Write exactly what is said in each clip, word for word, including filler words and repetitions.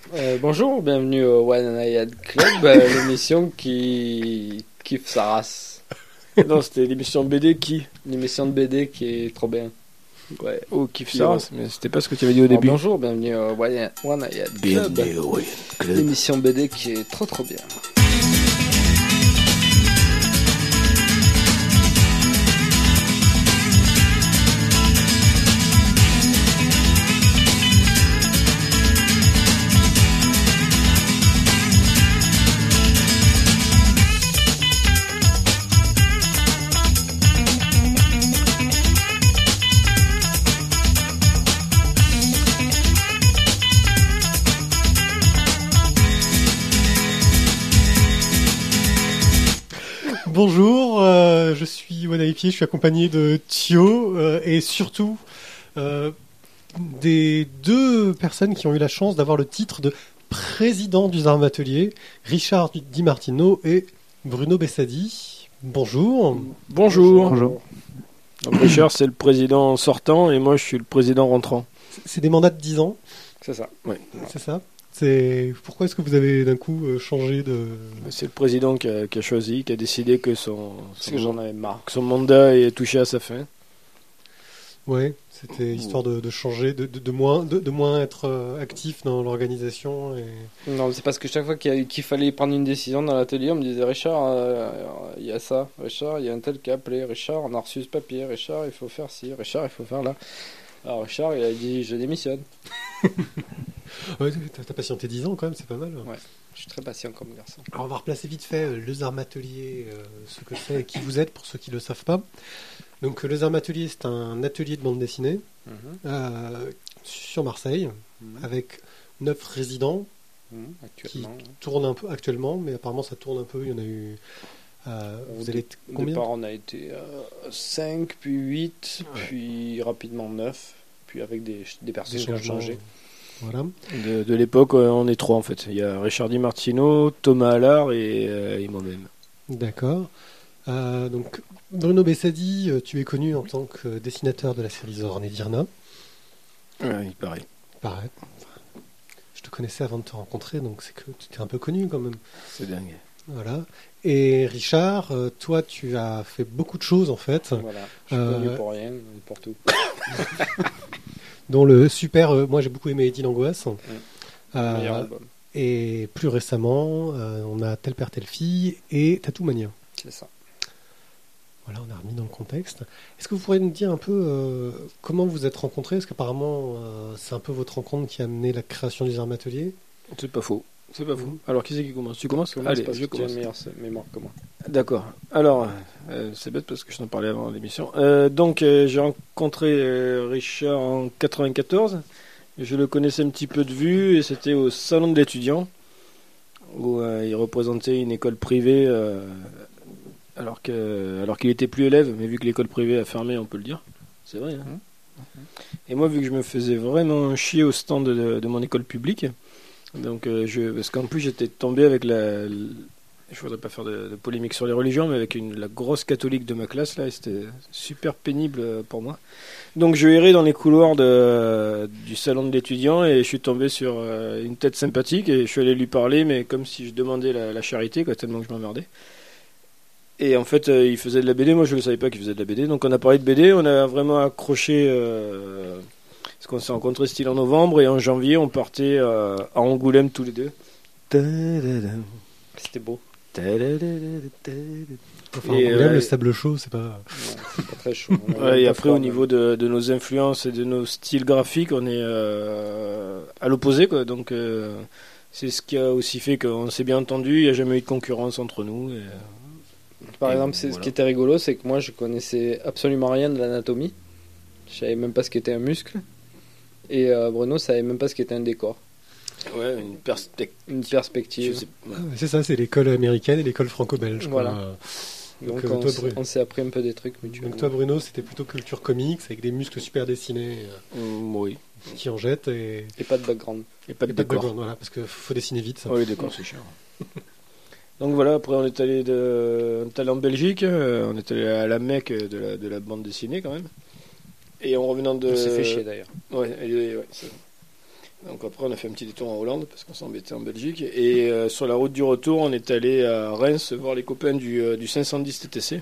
Euh, bonjour, bienvenue au One Ayad Club, euh, l'émission qui kiffe sa race. Non, c'était l'émission B D qui L'émission de B D qui est trop bien. Ouais, oh, kiffe Qui ça, rose. mais c'était pas ce que tu avais dit au Alors, début. bonjour, bienvenue au One One Ayad Club, Bienvenue au Wayne Club. l'émission B D qui est trop trop bien. Bonjour, euh, je suis Wanaipier, je suis accompagné de Thio euh, et surtout euh, des deux personnes qui ont eu la chance d'avoir le titre de président du Zarm Atelier, Richard Di Martino et Bruno Bessadi. Bonjour. Bonjour. Bonjour. Donc, Richard, c'est le président sortant et moi, je suis le président rentrant. C'est des mandats de dix ans, C'est ça. c'est ça? C'est pourquoi est-ce que vous avez d'un coup euh, changé de... C'est le président qui a, qui a choisi, qui a décidé que son, Parce que son, j'en avais marre. que son mandat est touché à sa fin. Ouais, c'était histoire de, de changer, de, de, de moins, de, de moins être euh, actif dans l'organisation et... Non, c'est parce que chaque fois qu'il, y a eu- qu'il fallait prendre une décision dans l'atelier, on me disait Richard, euh, il y a ça, Richard, il y a un tel qui a appelé, Richard, on a reçu ce papier, Richard, il faut faire ci, Richard, il faut faire là. Alors Richard, il a dit je démissionne. Ouais, t'as, t'as patienté dix ans quand même, c'est pas mal. Ouais. Je suis très patient comme garçon. Alors on va replacer vite fait euh, le Zarm Atelier, euh, ce que c'est et qui vous êtes pour ceux qui ne le savent pas. Donc euh, le Zarm Atelier, c'est un atelier de bande dessinée Mhm. euh, sur Marseille Mhm. avec neuf résidents Mhm. qui Actuellement. tournent un peu actuellement, mais apparemment ça tourne un peu. Il y en a eu. euh, Au vous dé- allez être Au combien? départ, on a été cinq, puis huit, Ouais. puis rapidement neuf, puis avec des, des personnes Des qui ont changements. changé. Voilà. De, de l'époque, euh, on est trois en fait. Il y a Richard Di Martino, Thomas Allard et, euh, et moi-même. D'accord. Euh, donc Bruno Bessadi, euh, tu es connu en tant que dessinateur de la série Zorn et Dirna. Ouais, il paraît. Pareil. Enfin, je te connaissais avant de te rencontrer, donc c'est que tu t'es un peu connu quand même. C'est dingue. Voilà. Et Richard, euh, toi, tu as fait beaucoup de choses en fait, Voilà. Je suis Euh, connu pour rien, pour tout. dont le super. euh, moi, j'ai beaucoup aimé Eddie l'angoisse. Euh, Meilleur album. et plus récemment, euh, on a Tel père, telle fille et Tattoo Mania. C'est ça. Voilà, on a remis dans le contexte. Est-ce que vous pourriez nous dire un peu euh, comment vous êtes rencontrés? Parce qu'apparemment, euh, c'est un peu votre rencontre qui a amené la création du Zarm Atelier. C'est pas faux. C'est pas faux. Alors, qui c'est qui commence? Tu commences? Commence Allez, parce je que tu as commence. une meilleure mémoire que moi. D'accord. Alors, euh, c'est bête parce que je t'en parlais avant l'émission. Euh, donc, euh, j'ai rencontré euh, Richard en quatre-vingt-quatorze. Je le connaissais un petit peu de vue et c'était au salon de l'étudiant où euh, il représentait une école privée euh, alors que, alors qu'il était plus élève, mais vu que l'école privée a fermé, on peut le dire. C'est vrai. Hein. Et moi, vu que je me faisais vraiment chier au stand de, de mon école publique, donc euh, je, parce qu'en plus j'étais tombé avec la, la- je voudrais pas faire de, de polémique sur les religions, mais avec une, la grosse catholique de ma classe là, et c'était super pénible euh, pour moi. Donc je errais dans les couloirs de, du salon de l'étudiant et je suis tombé sur euh, une tête sympathique et je suis allé lui parler, mais comme si je demandais la, la charité, quoi, tellement que je m'emmerdais. Et en fait, euh, il faisait de la B D, moi je ne savais pas qu'il faisait de la B D, donc on a parlé de B D, on a vraiment accroché, euh, parce qu'on s'est rencontrés style en novembre, et en janvier on partait euh, à Angoulême tous les deux. Ta-da-da, C'était beau. ta-da-da-da-da-da. Enfin, Et, Angoulême, euh, le sable chaud, c'est pas. Ouais, c'est pas très chaud. On a Ouais, un et peu après, froid, au mais- niveau de, de nos influences et de nos styles graphiques, on est euh, à l'opposé, quoi. Donc, euh, c'est ce qui a aussi fait qu'on s'est bien entendu. Il n'y a jamais eu de concurrence entre nous. Et, Par Et exemple, c'est, ce voilà. qui était rigolo, c'est que moi, je connaissais absolument rien de l'anatomie. Je savais même pas ce qu'était un muscle. Et euh, Bruno savait même pas ce qu'était un décor. ouais, une perspective. Une Je perspective. sais pas. Ah, c'est ça, c'est l'école américaine et l'école franco-belge. quoi. Voilà. Donc, Donc, euh, on, toi, s- Bru- on s'est appris un peu des trucs mutuellement. Donc toi, Bruno, c'était plutôt culture comics avec des muscles super dessinés euh, Mm, oui. qui en jettent et, Et pas de background. Et pas de et pas de décor. background, voilà, parce qu'il faut dessiner vite. Ça. Oui, d'accord, c'est cher. Donc voilà, après on est allé, de, on est allé en Belgique, euh, on est allé à la Mecque de la, de la bande dessinée quand même. Et en revenant de... On s'est fait chier d'ailleurs. Ouais, et- et- ouais, c'est- Donc après, on a fait un petit détour en Hollande parce qu'on s'embêtait en Belgique. Et euh, sur la route du retour, on est allé à Reims voir les copains du, euh, du cinq cent dix T T C.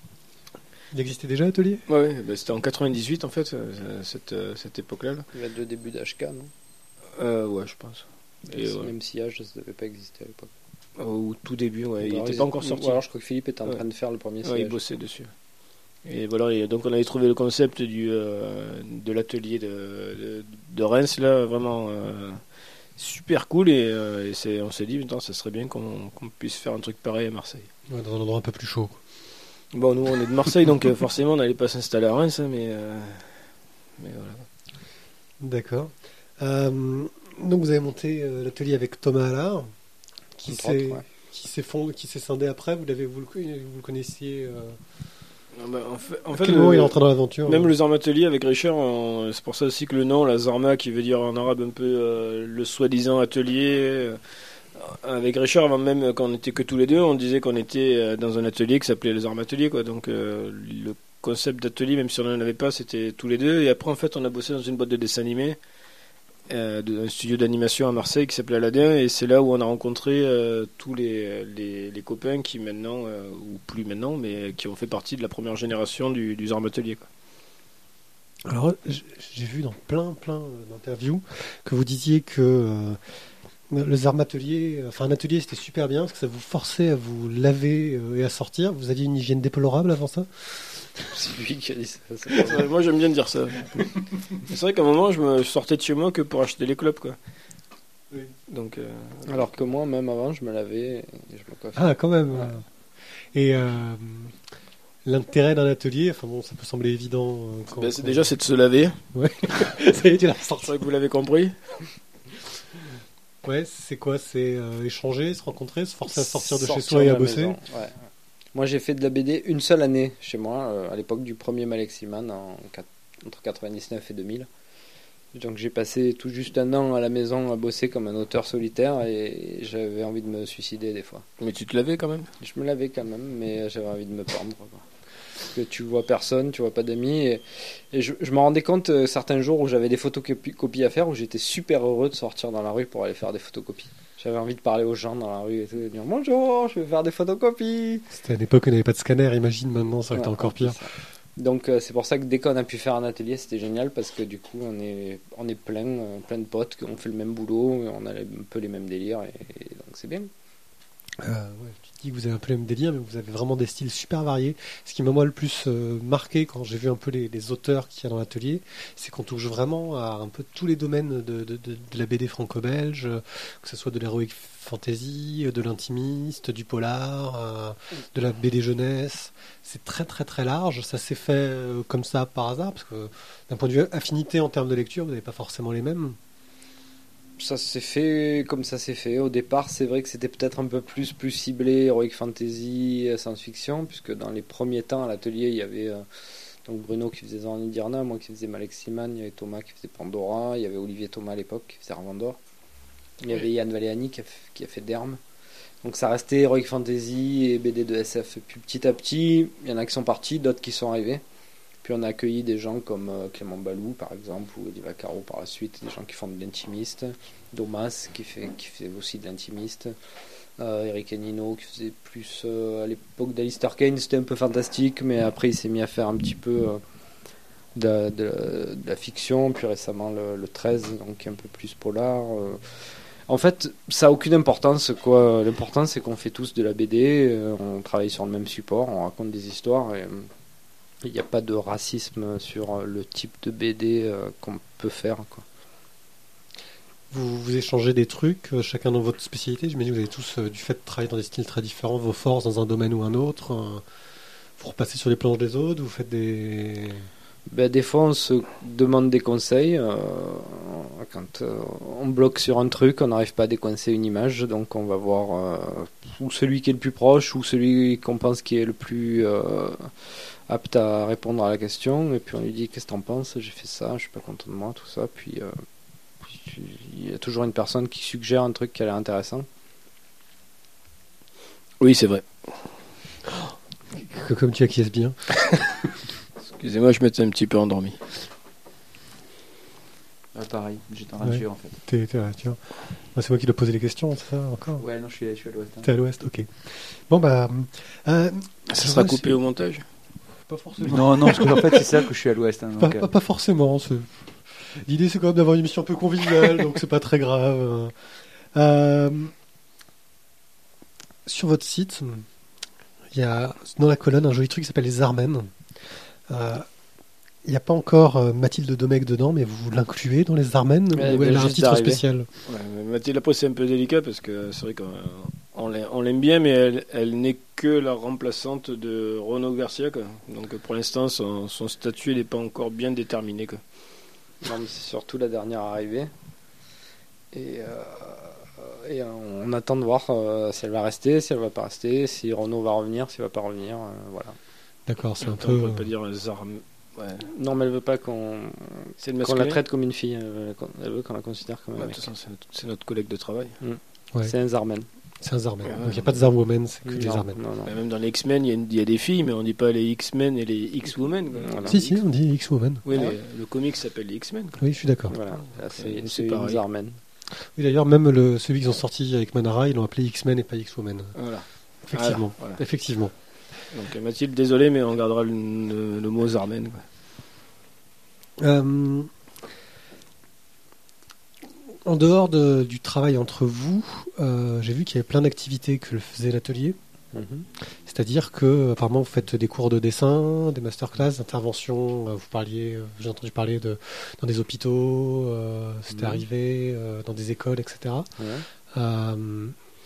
Il existait déjà l'atelier ? Ouais, ouais bah, c'était en quatre-vingt-dix-huit en fait, euh, cette, euh, cette époque-là. Là. Il y a le début d'H K, non euh, Ouais, je pense. Et Et, même ouais. si H, ça ne devait pas exister à l'époque. Au tout début, ouais, il Alors, n'était ils- pas encore sorti. ou alors je crois que Philippe était en Ouais. train de faire le premier Ouais, sillage. il bossait dessus. Et voilà, et donc on avait trouvé le concept du, euh, de l'atelier de, de, de Reims, là, vraiment euh, super cool. Et, euh, et c'est, on s'est dit, putain, ça serait bien qu'on, qu'on puisse faire un truc pareil à Marseille. Ouais, dans un endroit un peu plus chaud. Bon, nous, on est de Marseille, donc euh, forcément, on n'allait pas s'installer à Reims, hein, mais, euh, mais voilà. D'accord. Euh, donc vous avez monté euh, l'atelier avec Thomas Allard, qui Entre s'est autres, ouais. qui s'est fond- qui s'est scindé après. Vous l'avez vous le, vous le connaissiez. Euh... Ah bah, en fait, en À fait, quel le- moment il est entré dans l'aventure Même euh le Zarmatelier avec Richard, on- c'est pour ça aussi que le nom, la Zarma, qui veut dire en arabe un peu euh, le soi-disant atelier. euh, avec Richard, avant même quand on était que tous les deux, on disait qu'on était euh, dans un atelier qui s'appelait le Zarmatelier, quoi. Donc euh, le concept d'atelier, même si on n'en avait pas, c'était tous les deux. Et après, en fait, on a bossé dans une boîte de dessin animé, euh, de- un studio d'animation à Marseille qui s'appelait Aladdin, et c'est là où on a rencontré euh, tous les, les, les copains qui maintenant, euh, ou plus maintenant, mais qui ont fait partie de la première génération du, du Zarmatelier, quoi. Alors j- j'ai vu dans plein plein euh, d'interviews que vous disiez que euh, le Zarmatelier, enfin un atelier c'était super bien parce que ça vous forçait à vous laver euh, et à sortir. Vous aviez une hygiène déplorable avant ça ? C'est lui qui a dit ça. c'est pas Ouais, moi j'aime bien dire ça. C'est vrai qu'à un moment je me sortais de chez moi que pour acheter les clopes, quoi. Oui. Donc euh, vrai. Alors que moi, même avant, je me lavais et je me coiffais. Ah quand même. Ouais. euh. Et euh, l'intérêt d'un atelier, enfin bon, ça peut sembler évident. euh, quand, ben, c'est quand- déjà c'est de se laver. ça y est, tu l'as C'est sorti. vrai que vous l'avez compris. Ouais, c'est quoi ? C'est euh, échanger, se rencontrer, se forcer à sortir de chez Sortir soi et de à la bosser. maison, ouais. Moi, j'ai fait de la B D une seule année chez moi, euh, à l'époque du premier Maleximan, en, quat- entre quatre-vingt-dix-neuf et deux mille. Donc, j'ai passé tout juste un an à la maison à bosser comme un auteur solitaire et j'avais envie de me suicider des fois. Mais tu te lavais quand même. Je me lavais quand même, mais j'avais envie de me pendre, quoi. Parce que tu vois personne, tu vois pas d'amis. Et, et je, je me rendais compte euh, certains jours où j'avais des photocopies à faire, où j'étais super heureux de sortir dans la rue pour aller faire des photocopies. J'avais envie de parler aux gens dans la rue et tout, et de dire bonjour, je vais faire des photocopies. C'était à l'époque où il n'y avait pas de scanner, imagine maintenant ça aurait été Ouais, encore en plus, pire. ça. Donc euh, c'est pour ça que dès qu'on a pu faire un atelier, c'était génial parce que du coup on est, on est plein, euh, plein de potes, on fait le même boulot, on a un peu les mêmes délires et, et donc c'est bien. Euh, ouais, tu dis que vous avez un peu le même délire, mais vous avez vraiment des styles super variés. Ce qui m'a moi le plus euh, marqué quand j'ai vu un peu les, les auteurs qu'il y a dans l'atelier, c'est qu'on touche vraiment à un peu tous les domaines de, de, de, de la B D franco-belge, euh, que ce soit de l'heroic fantasy, euh, de l'intimiste, du polar, euh, de la B D jeunesse. C'est très très très large. Ça s'est fait euh, comme ça par hasard, parce que d'un point de vue affinité en termes de lecture, vous n'avez pas forcément les mêmes. Ça s'est fait comme ça s'est fait. Au départ, c'est vrai que c'était peut-être un peu plus, plus ciblé heroic fantasy, science-fiction, puisque dans les premiers temps à l'atelier, il y avait euh, donc Bruno qui faisait Zorni Dirna, moi qui faisais Maleximan, il y avait Thomas qui faisait Pandora, il y avait Olivier Thomas à l'époque qui faisait Arvandor, il y avait Yann Valéani qui a, fait- qui a fait Derme. Donc ça restait heroic fantasy et B D de S F. Puis petit à petit, il y en a qui sont partis, d'autres qui sont arrivés. Puis on a accueilli des gens comme euh, Clément Balou par exemple, ou Eddie Vaccaro par la suite, des gens qui font de l'intimiste, Domas qui fait, qui fait aussi de l'intimiste, euh, Eric Enino qui faisait plus euh, à l'époque d'Alistair Kane, c'était un peu fantastique, mais après il s'est mis à faire un petit peu euh, de, de- de la fiction, puis récemment le, le treize, donc un peu plus polar. euh. En fait, ça n'a aucune importance, quoi. L'important c'est qu'on fait tous de la B D, euh, on travaille sur le même support, on raconte des histoires et il n'y a pas de racisme sur le type de B D euh, qu'on peut faire, quoi. Vous, vous échangez des trucs, euh, chacun dans votre spécialité. J'imagine que vous avez tous, euh, du fait de travailler dans des styles très différents, vos forces dans un domaine ou un autre. euh, vous repassez sur les planches des autres, vous faites des... Ben, des fois, on se demande des conseils. euh, quand euh, on bloque sur un truc, on n'arrive pas à décoincer une image, donc on va voir euh, ou celui qui est le plus proche, ou celui qu'on pense qui est le plus euh, apte à répondre à la question, et puis on lui dit qu'est-ce que t'en penses, j'ai fait ça, je suis pas content de moi, tout ça. Puis euh, puis, il y a toujours une personne qui suggère un truc qui a l'air intéressant. Oui, c'est vrai. que- Comme tu acquiesces bien. Excusez-moi, je m'étais un petit peu endormi. Ah, pareil. J'étais en Ouais. radio en fait. T'es, t'es là, tiens. Moi, c'est moi qui dois poser les questions, c'est ça encore Ouais, non, je suis, je suis à l'ouest. hein. T'es à l'ouest, ok. Bon, bah. Euh, Ça je sera vois, coupé c'est- au montage. Pas forcément. Non, non, parce qu'en fait, c'est ça que je suis à l'ouest. hein, Pas, donc, euh, pas, pas forcément. c'est- L'idée, c'est quand même d'avoir une émission un peu conviviale, donc c'est pas très grave. Euh, Sur votre site, il y a dans la colonne un joli truc qui s'appelle les Armènes. Euh, Il n'y a pas encore euh, Mathilde Domecq dedans, mais vous l'incluez dans les Armènes Ouais, ou elle elle vient a un juste titre d'arriver. spécial? Ouais, mais Mathilde, après, c'est un peu délicat parce que c'est vrai qu'on on l'aime, on l'aime bien, mais elle, elle n'est que la remplaçante de Renaud Garcia. Quoi. Donc pour l'instant, son, son statut n'est pas encore bien déterminé. Quoi. Non, mais c'est surtout la dernière arrivée. Et, euh, et on, on attend de voir euh, si elle va rester, si elle va pas rester, si Renault va revenir, s'il va pas revenir. euh, voilà. D'accord, c'est un On peu. ne peut pas dire les armes. Ouais. Non, mais elle veut pas qu'on C'est le qu'on masculin. la traite comme une fille. Elle veut, qu'on- elle veut qu'on la considère comme un Ouais, de mec. toute façon, c'est notre, c'est notre collègue de travail. Ouais. C'est un Zarmen. C'est un Zarmen. Ouais, Donc il n'y a pas de Zarwomen, c'est que des Non, Zarmen. non, non. Et même dans les X-Men, il y, a une- il y a des filles, mais on dit pas les X-Men et les X-Women. quoi. Voilà. Si, si, on dit X-Woman. Oui, Ah mais ouais. le comic s'appelle les X-Men. quoi. Oui, je suis d'accord. Voilà, Là, c'est C'est c'est une pareil. Zarmen. Oui, d'ailleurs, même le, celui qu'ils ont sorti avec Manara, ils l'ont appelé X-Men et pas X-Woman. Voilà. Effectivement. Voilà. Effectivement. Donc euh, Mathilde, désolé, mais on gardera le, le- le mot Zarmen. quoi. Euh, en dehors de- du travail entre vous, euh, j'ai vu qu'il y avait plein d'activités que faisait l'atelier. Mhm. C'est-à-dire que, apparemment, vous faites des cours de dessin, des masterclass, d'intervention. euh, Vous parliez, euh, j'ai entendu parler de dans des hôpitaux, euh, c'était Mhm. arrivé, euh, dans des écoles, et cetera. Ouais. Euh,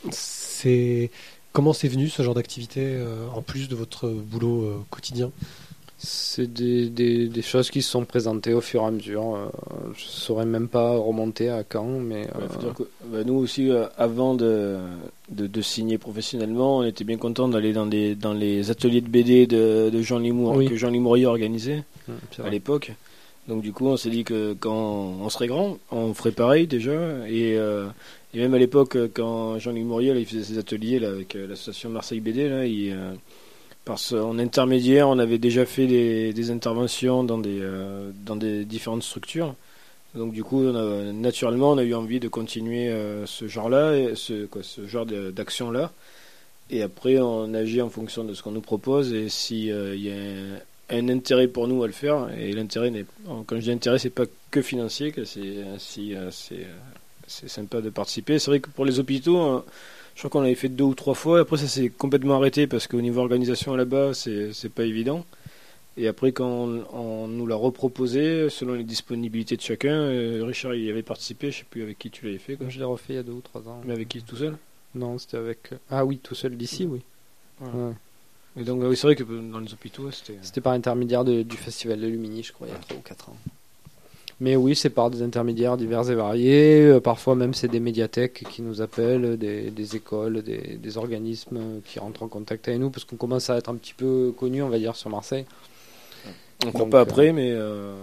c'est comment c'est venu ce genre d'activité euh, en plus de votre boulot euh, quotidien? C'est des, des, des choses qui se sont présentées au fur et à mesure. euh, je saurais même pas remonter à quand, mais Ouais, faut euh, dire que, bah, nous aussi, euh, avant de, de, de signer professionnellement, on était bien content d'aller dans, des, dans les ateliers de B D de, de Jean Limour, Oui. que Jean Limourier organisait hum, c'est à vrai. l'époque. Donc du coup, on s'est dit que quand on serait grand, on ferait pareil déjà. Et, euh, et même à l'époque, quand Jean Limourier il faisait ses ateliers là, avec euh, l'association Marseille B D, là, il, euh, parce en intermédiaire, on avait déjà fait des, des interventions dans des, euh, dans des différentes structures. Donc du coup, on a- naturellement, on a eu envie de continuer euh, ce genre-là, et ce, quoi, ce genre de- d'action-là. Et après, on agit en fonction de ce qu'on nous propose et s'il y a un, un intérêt pour nous à le faire. Et l'intérêt, n'est, quand je dis intérêt, c'est pas que financier, que c'est, si, euh, c'est, euh, c'est sympa de participer. C'est vrai que pour les hôpitaux, euh, je crois qu'on l'avait fait deux ou trois fois. Après, ça s'est complètement arrêté parce qu'au niveau organisation là-bas, c'est, c'est pas évident. Et après, quand on, on nous l'a reproposé, selon les disponibilités de chacun, euh, Richard il y avait participé, je sais plus avec qui tu l'avais fait, quoi. Je l'ai refait il y a deux ou trois ans. Mais avec qui tout seul. Non, c'était avec. Ah oui, tout seul d'ici, oui. Voilà. Ouais. Et donc, oui, c'est vrai que dans les hôpitaux, c'était. C'était par intermédiaire de- du festival de Lumini, je crois, il y a trois ou quatre ans. Mais oui, c'est par des intermédiaires divers et variés. Euh, parfois même, c'est des médiathèques qui nous appellent, des, des écoles, des, des organismes qui rentrent en contact avec nous, parce qu'on commence à être un petit peu connu, on va dire, sur Marseille. On ne court Donc, pas euh, après, mais. euh,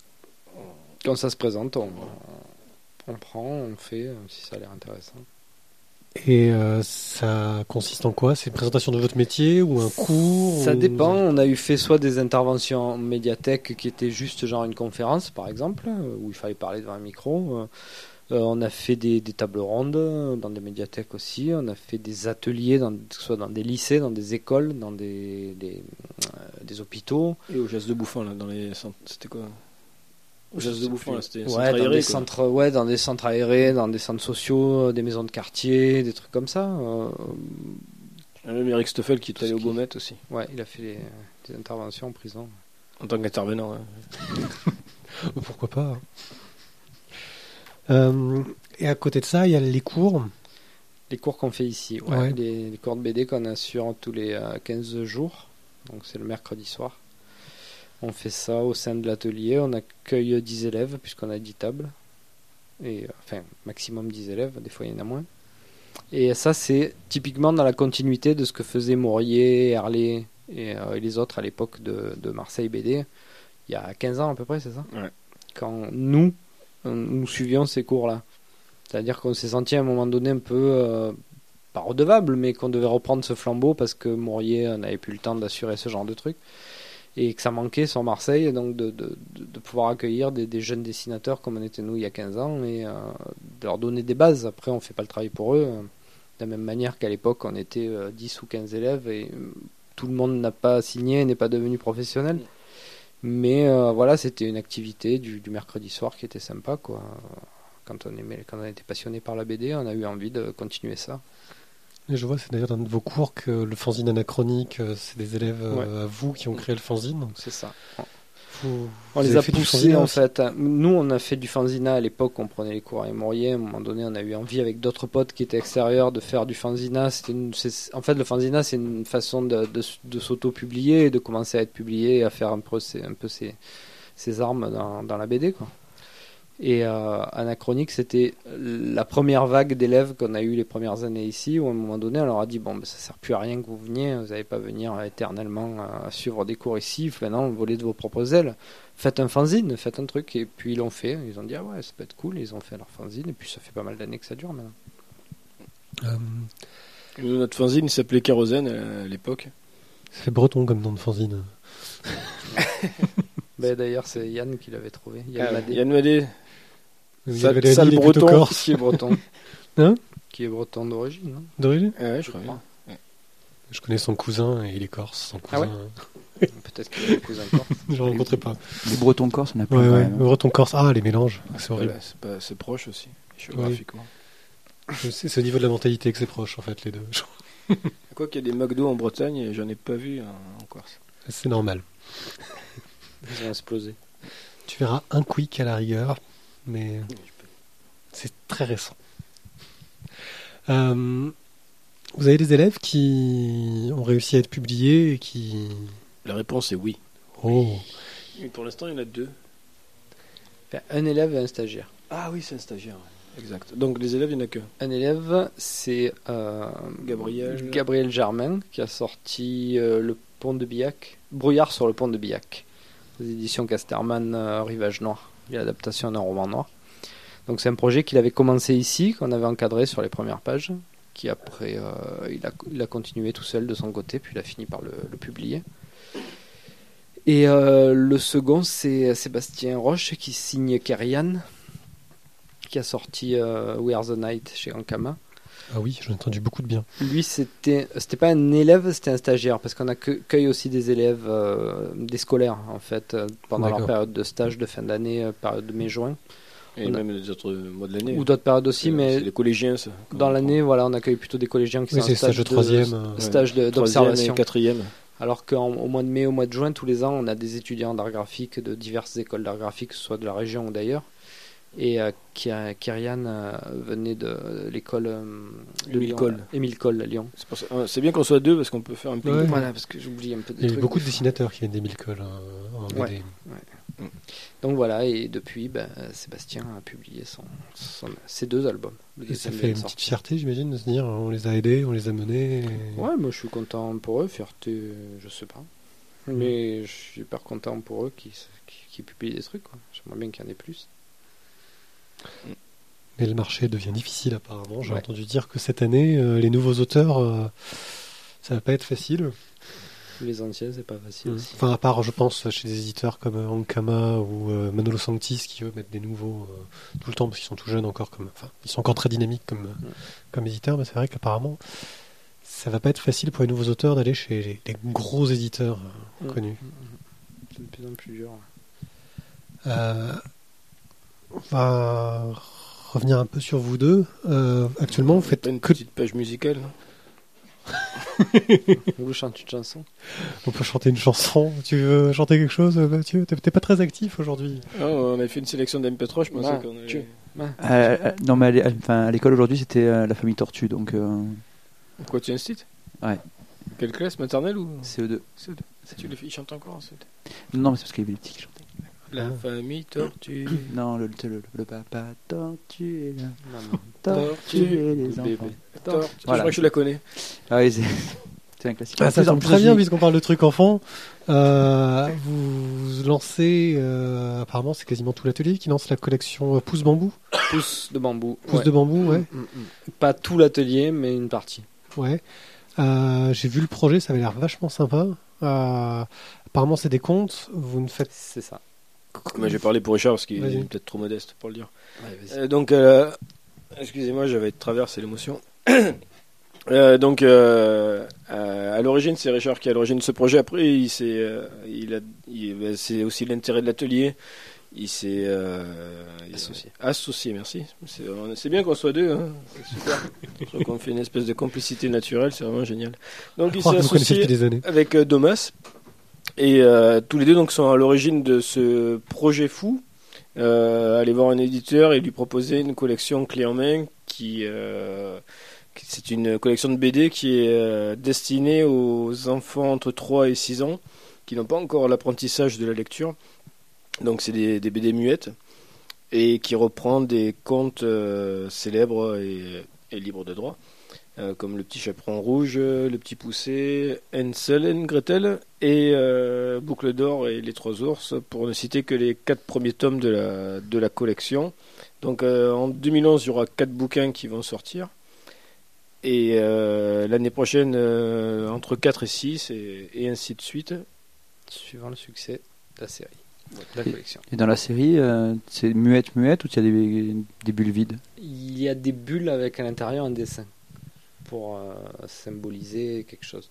Quand ça se présente, on, on prend, on fait, euh, si ça a l'air intéressant. Et euh, ça consiste en quoi? C'est une présentation de votre métier ou un cours Ça ou- dépend. On a eu fait soit des interventions en médiathèque qui étaient juste genre une conférence, par exemple, euh, où il fallait parler devant un micro. Euh, euh, on a fait des, des tables rondes euh, dans des médiathèques aussi. On a fait des ateliers, dans, que ce soit dans des lycées, dans des écoles, dans des, des, euh, des hôpitaux. Et au geste de bouffon, là, dans les centres. C'était quoi? Au geste de bouffon, là, c'était un centre Ouais, dans aéré, des quoi. centres, ouais, dans des centres aérés, dans des centres sociaux, euh, des maisons de quartier, des trucs comme ça. Euh, Et même Eric Stoffel qui est Tout allé ce au qui- Beaumet aussi, ouais, il a fait des, des interventions en prison. en tant qu'intervenant. hein. Pourquoi pas. Euh, et à côté de ça, il y a les cours. Les cours qu'on fait ici, ouais. Ouais. Les, les cours de B D qu'on assure tous les euh, quinze jours, donc c'est le mercredi soir. On fait ça au sein de l'atelier, on accueille dix élèves puisqu'on a dix tables, et, euh, enfin maximum dix élèves, des fois il y en a moins. Et ça c'est typiquement dans la continuité de ce que faisaient Maurier, Herlé et, euh, et les autres à l'époque de, de Marseille B D, il y a quinze ans à peu près, c'est ça? Ouais. Quand nous, on- nous suivions ces cours-là. C'est-à-dire qu'on s'est senti à un moment donné un peu, euh, pas redevable, mais qu'on devait reprendre ce flambeau parce que Maurier n'avait plus le temps d'assurer ce genre de truc. et que ça manquait sur Marseille, donc de, de, de, de pouvoir accueillir des, des jeunes dessinateurs comme on était nous il y a quinze ans et euh, de leur donner des bases. Après, on fait pas le travail pour eux, euh, de la même manière qu'à l'époque, on était euh, dix ou quinze élèves et euh, tout le monde n'a pas signé, n'est pas devenu professionnel. Mais euh, voilà, c'était une activité du, du mercredi soir qui était sympa, quoi. Quand on, aimait, quand on était passionné par la B D, on a eu envie de continuer ça. Et je vois, c'est d'ailleurs dans de vos cours que le fanzine anachronique, euh, c'est des élèves euh, Ouais. à vous qui ont créé le fanzine. Donc C'est ça. vous- On vous les avez a fait du poussés fanzine en aussi. fait. Nous, on a fait du fanzina à l'époque, on prenait les cours à Émorier. À un moment donné, on a eu envie avec d'autres potes qui étaient extérieurs de faire du fanzina. C'était une- c'est- En fait, le fanzina, c'est une façon de, de, de s'auto-publier et de commencer à être publié et à faire un peu ses, un peu ses, ses armes dans, dans la B D, quoi. Et euh, Anachronique, c'était la première vague d'élèves qu'on a eu les premières années ici, où à un moment donné, on leur a dit bon, ben, ça sert plus à rien que vous veniez, vous n'allez pas venir éternellement à suivre des cours ici, maintenant, volez de vos propres ailes, faites un fanzine, faites un truc. Et puis ils l'ont fait, ils ont dit ah ouais, ça peut être cool, ils ont fait leur fanzine, et puis ça fait pas mal d'années que ça dure maintenant. Euh, Nous, notre fanzine il s'appelait Kérosène à l'époque. ça fait breton comme nom de fanzine. Ben, d'ailleurs, c'est Yann qui l'avait trouvé, Yann Ah, Madé, Yann Madé. Il y Sale- avait la sale ville, il est plutôt breton. corse. qui est breton. Hein Qui est breton d'origine, non D'origine Ah ouais, je crois bien. Je connais son cousin et il est corse. Son Ah cousin, Peut-être qu'il est cousin corse. je ne rencontrais pas. Les Bretons corse, on a plus Ouais, quand ouais. même. Le breton corse. Ah, les mélanges. C'est Voilà, horrible. c'est pas c'est proche aussi, géographiquement. C'est c'est au niveau de la mentalité que c'est proche, en fait, les deux. Quoi qu'il y a des McDo en Bretagne, et j'en ai pas vu en, en Corse. C'est normal. Ils ont explosé. Tu verras un quick à la rigueur, mais c'est très récent. Euh, vous avez des élèves qui ont réussi à être publiés et qui... La réponse est oui. Oh, Mais pour l'instant, il y en a deux. Enfin, un élève et un stagiaire. Ah oui, c'est un stagiaire. ouais. Exact. Donc les élèves, il n'y en a que. Un élève, c'est euh, Gabriel. Gabriel Germain qui a sorti euh, Le Pont de Billac, Brouillard sur le Pont de Billac, aux éditions Casterman, euh, Rivage Noir, l'adaptation d'un roman noir. Donc c'est un projet qu'il avait commencé ici, qu'on avait encadré sur les premières pages, qui après euh, il, a, il a continué tout seul de son côté, puis il a fini par le, le publier. Et euh, le second, c'est Sébastien Roche qui signe Kerian, qui a sorti euh, We Are the Night chez Ankama. ah oui, j'en ai entendu beaucoup de bien. Lui, c'était c'était pas un élève, c'était un stagiaire, parce qu'on accueille aussi des élèves, euh, des scolaires, en fait, euh, pendant leur D'accord. période de stage de fin d'année, euh, période de mai-juin, Et On a- même les autres mois de l'année. ou d'autres périodes aussi, C'est- mais C'est les collégiens, ça. dans l'année, voilà, on accueille plutôt des collégiens qui Oui, sont c'est en stage stage de troisième, euh, stage de- Troisième et d'observation. quatrième. Alors qu'au mois de mai, au mois de juin, tous les ans, on a des étudiants d'art graphique de diverses écoles d'art graphique, que ce soit de la région ou d'ailleurs. Et euh, Ki- Kyrian euh, venait de l'école euh, de Émile Lyon, Coll. là. Émile Coll à Lyon. C'est pour ça- ah, C'est bien qu'on soit deux parce qu'on peut faire un peu. Ouais. Voilà, parce que j'oublie un peu Il des y a eu trucs. beaucoup de dessinateurs qui viennent des mille cols hein, en B D. Ouais. Donc voilà, et depuis, ben, Sébastien a publié son, son- ses deux albums. Le Et ça deuxième fait vient une de petite sortir. fierté, j'imagine, de se dire on les a aidés, on les a menés. et- Ouais, moi je suis content pour eux, fierté, je sais pas. Mais je suis super content pour eux qui, qui, qui publient des trucs, quoi. J'aimerais bien qu'il y en ait plus. Mais le marché devient difficile apparemment. J'ai Ouais. entendu dire que cette année, euh, les nouveaux auteurs, euh, ça va pas être facile. Les anciens, c'est pas facile aussi. Enfin, à part, je pense, chez des éditeurs comme euh, Ankama ou euh, Manolo Sanctis qui eux mettent des nouveaux euh, tout le temps parce qu'ils sont tout jeunes encore. Comme, enfin, ils sont encore très dynamiques comme, euh, comme éditeurs, mais c'est vrai qu'apparemment, ça va pas être facile pour les nouveaux auteurs d'aller chez les, les gros éditeurs euh, Mm. connus. C'est de plus en plus dur. Euh, on va revenir un peu sur vous deux. Euh, actuellement, vous faites Pas une que... petite page musicale. non Vous chantez une chanson? On peut chanter une chanson. Tu veux chanter quelque chose, Mathieu? T'es t'es pas très actif aujourd'hui. Ah, on a fait une sélection d'M P trois, je pensais Ah, qu'on avait... tu- Euh, euh, non, mais à l'é- enfin, à l'école aujourd'hui, c'était euh, la famille Tortue, donc euh, Quoi, tu insistes Ouais. Quelle classe, maternelle ou C E deux. C E deux. Tu les filles chantent encore ensuite. Non, mais c'est parce qu'il y avait les petits qui chantaient. La famille tortue. Non, le, le, le, le papa Tortue et la Non, non. Tortue et les Le enfants. bébé. Tortue. Je Voilà. crois que je la connais. Ah oui, c'est c'est un classique. Ah, En ça plus- en tombe plus, très je bien dis- puisqu'on parle de trucs enfants. Euh, vous lancez, euh, apparemment c'est quasiment tout l'atelier qui lance la collection euh, Pouce Bambou. Pouce de bambou. Pouce Ouais. de bambou, ouais. Mm, mm. Pas tout l'atelier, mais une partie. ouais. Euh, J'ai vu le projet, ça avait l'air vachement sympa. Euh, apparemment, c'est des contes. Vous ne faites. C'est ça. Moi, j'ai parlé pour Richard parce qu'il Vas-y. est peut-être trop modeste pour le dire. Ouais, vas-y. Euh, donc, euh, excusez-moi, j'avais traversé l'émotion. Euh, donc, euh, euh, à l'origine, c'est Richard qui est à l'origine de ce projet. Après, il s'est, euh, il a, il- ben, c'est aussi l'intérêt de l'atelier. Il s'est euh, Associé. Associé, merci. C'est, on- c'est bien qu'on soit deux. Hein. C'est super. Je trouve qu'on fait une espèce de complicité naturelle. C'est vraiment génial. Donc, Je il crois s'est que vous connaissez associé depuis des années. avec euh, Domas. Et euh, tous les deux donc, sont à l'origine de ce projet fou. Euh, aller voir un éditeur et lui proposer une collection clé en main qui, euh, qui- c'est une collection de B D qui est euh, destinée aux enfants entre trois et six ans qui n'ont pas encore l'apprentissage de la lecture. Donc c'est des, des B D muettes et qui reprend des contes euh, célèbres et, et libres de droit. Euh, comme Le Petit Chaperon Rouge, Le Petit Poucet, Hansel et Gretel et euh, Boucle d'Or et Les Trois Ours, pour ne citer que les quatre premiers tomes de la, de la collection. Donc euh, en deux mille onze, il y aura quatre bouquins qui vont sortir. Et euh, l'année prochaine, euh, entre quatre et six, et, et ainsi de suite. Suivant le succès de la série, de la collection. Et dans la série, euh, c'est muette, muette ou il y a des, des bulles vides? Il y a des bulles avec à l'intérieur un dessin pour euh, symboliser quelque chose.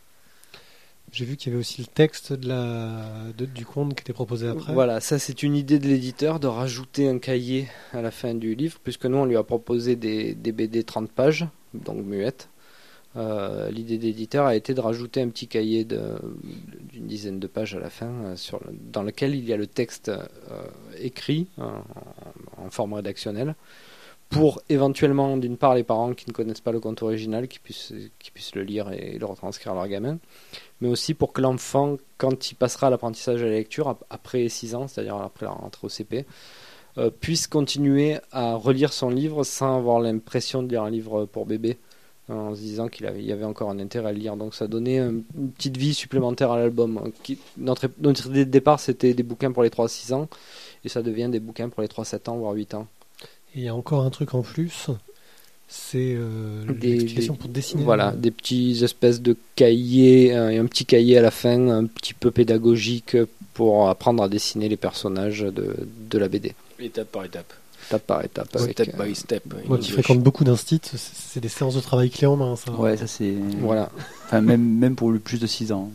J'ai vu qu'il y avait aussi le texte de la, de- du conte qui était proposé après. Voilà, ça c'est une idée de l'éditeur de rajouter un cahier à la fin du livre, puisque nous on lui a proposé des, des B D trente pages, donc muettes. Euh, l'idée de l'éditeur a été de rajouter un petit cahier de, d'une dizaine de pages à la fin, euh, sur le- dans lequel il y a le texte euh, écrit euh, en, en forme rédactionnelle, pour éventuellement, d'une part, les parents qui ne connaissent pas le conte original, qui puissent, qui puissent le lire et le retranscrire à leur gamin, mais aussi pour que l'enfant, quand il passera à l'apprentissage de la lecture, ap- après six ans, c'est-à-dire après la rentrée au C P, euh, puisse continuer à relire son livre sans avoir l'impression de lire un livre pour bébé, en se disant qu'il avait, il y avait encore un intérêt à le lire. Donc ça donnait un- une petite vie supplémentaire à l'album. euh, Qui, notre, notre idée de départ, c'était des bouquins pour les trois à six ans, et ça devient des bouquins pour les trois à sept ans, voire huit ans. Et il y a encore un truc en plus, c'est euh, Des- l'explication des- pour dessiner. Voilà, des petits espèces de cahiers, euh, et un petit cahier à la fin, un petit peu pédagogique pour apprendre à dessiner les personnages de, de la B D, Étape par étape. étape par étape. avec, Step euh, by step. Moi qui fréquente beaucoup d'instits, c'est- c'est des séances de travail clés en main. Ça. Ouais, ça c'est. Voilà, Enfin, même, même pour le plus de six ans.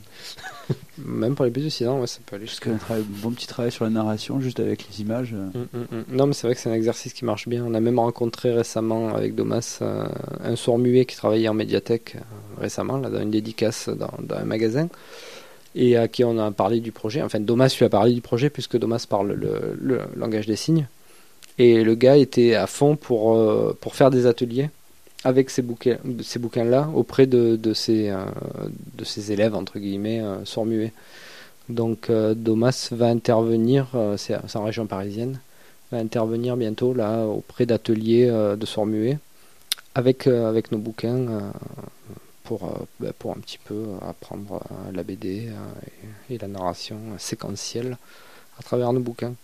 même pour les plus de six ans, ouais, ça peut aller Parce jusqu'à. qu'un travail- bon petit travail sur la narration, juste avec les images. euh, Mm, mm, mm. Non, mais c'est vrai que c'est un exercice qui marche bien. On a même rencontré récemment avec Domas euh, un sourd muet qui travaillait en médiathèque euh, récemment, là, dans une dédicace dans, dans un magasin, et à qui on a parlé du projet. Enfin, Domas lui a parlé du projet puisque Domas parle le, le langage des signes. Et le gars était à fond pour, euh, pour faire des ateliers avec ces, bouquins, ces bouquins-là auprès de, de, ses, euh, de ses élèves, entre guillemets, euh, sourds muets. Donc euh, Domas va intervenir, euh, c'est c'est en région parisienne, va intervenir bientôt là auprès d'ateliers euh, de sourds muets avec, euh, avec nos bouquins euh, pour, euh, bah, pour un petit peu apprendre euh, la B D euh, et, et la narration séquentielle à travers nos bouquins.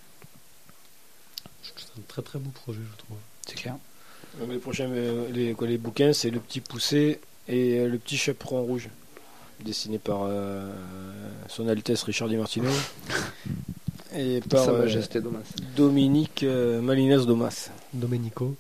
C'est un très très beau projet, je trouve. C'est clair. Donc, les prochains euh, les, quoi, les bouquins, c'est Le Petit Poucet et euh, Le Petit Chaperon Rouge, dessiné par euh, Son Altesse Richard Di Martino et par Sa euh, Majesté Domas. Dominique euh, Malinas Domas. Domenico.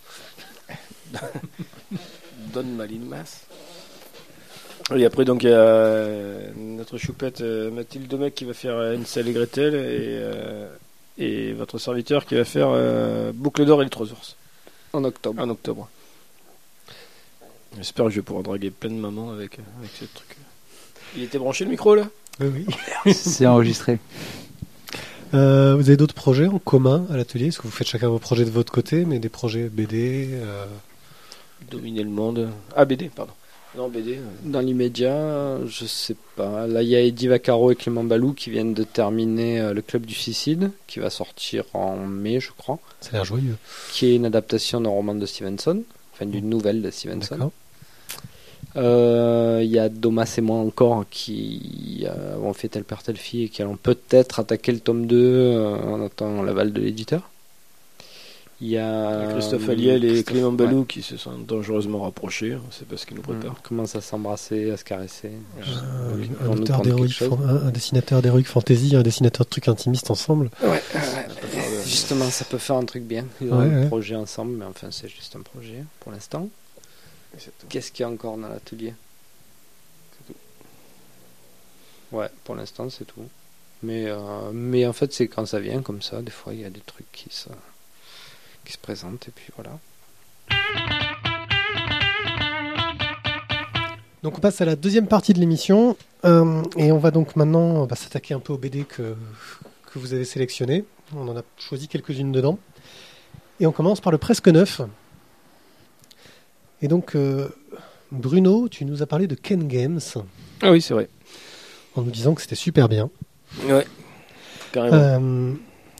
Don Malinas. Et après, donc, il y a euh, notre choupette euh, Mathilde Domecq qui va faire euh, Hansel et Gretel et, euh, et votre serviteur qui va faire euh, Boucle d'Or et les Trois Ours En octobre. en octobre. J'espère que je vais pouvoir draguer plein de mamans avec, avec ce truc. Il était branché le micro là? Oui, oui. C'est enregistré. Euh, vous avez d'autres projets en commun à l'atelier? Est-ce que vous faites chacun vos projets de votre côté, mais des projets B D euh, Dominer le monde. Ah, B D, pardon. Non, B D. euh, Dans l'immédiat, je sais pas. Là, il y a Eddie Vaccaro et Clément Balou qui viennent de terminer euh, Le Club du Suicide, qui va sortir en mai, je crois, Ça a l'air joyeux. qui est une adaptation d'un roman de Stevenson, enfin d'une nouvelle de Stevenson. D'accord. Euh, Il y a Domas et moi encore qui euh, avons fait Tel Père Telle Fille et qui allons peut-être attaquer le tome deux euh, en attendant l'aval de l'éditeur. Il y a Christophe Aliel et Christophe- Clément ouais. Balou qui se sont dangereusement rapprochés. C'est pas ce qu'ils nous On préparent. commence à s'embrasser, à se caresser. Un, Ils un vont nous auteur prendre d'heroic quelque chose. fan- un, un dessinateur d'heroic fantasy, un dessinateur de trucs intimistes ensemble. Ouais, ouais, ouais. Justement, ça peut faire un truc bien. Ils ont Ouais, un ouais. projet ensemble, mais enfin, c'est juste un projet pour l'instant. Qu'est-ce qu'il y a encore dans l'atelier? Ouais, pour l'instant, c'est tout. Mais, euh, mais en fait, c'est quand ça vient comme ça, des fois, il y a des trucs qui se, qui se présentent, et puis voilà. Donc on passe à la deuxième partie de l'émission euh, et on va donc maintenant on va s'attaquer un peu aux B D que, que vous avez sélectionnés. On en a choisi quelques-unes dedans. Et on commence par le presque neuf. Et donc euh, Bruno, tu nous as parlé de Ken Games Ah oui, c'est vrai. en nous disant que c'était super bien. Ouais, carrément. Euh,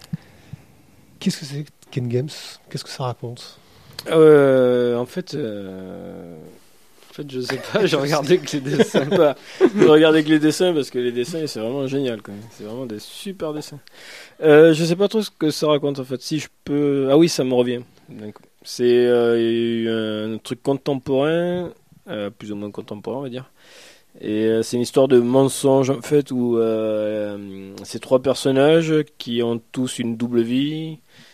Qu'est-ce que c'est que Ken Games? Qu'est-ce que ça raconte? Euh, en fait, euh, En fait, je sais pas, j'ai regardé que les dessins. sympa. Je regardais que les dessins parce que les dessins c'est vraiment génial quoi. C'est vraiment des super dessins. Euh, je sais pas trop ce que ça raconte en fait. Si je peux, ah oui ça me revient. Donc, c'est euh, un truc contemporain, euh, plus ou moins contemporain on va dire. Et euh, c'est une histoire de mensonge en fait où euh, ces trois personnages qui ont tous une double vie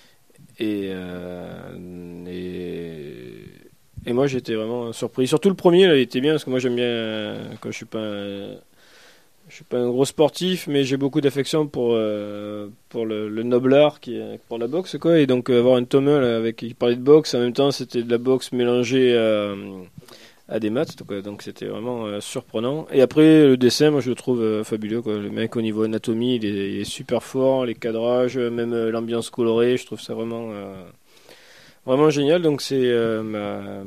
et euh, et Et moi j'étais vraiment surpris. Surtout le premier, là, il était bien parce que moi j'aime bien. euh, Quand je suis pas, un- je suis pas un gros sportif, mais j'ai beaucoup d'affection pour euh, pour le, le noble art qui est pour la boxe quoi. Et donc euh, avoir un tome un là, avec qui parlait de boxe, en même temps c'était de la boxe mélangée à, à des maths, donc, euh, donc c'était vraiment euh, surprenant. Et après le dessin, moi je le trouve euh, fabuleux quoi. Le mec au niveau anatomie, il est, il est super fort, les cadrages, même euh, l'ambiance colorée, je trouve ça vraiment. euh, Vraiment génial, donc c'est euh, ma,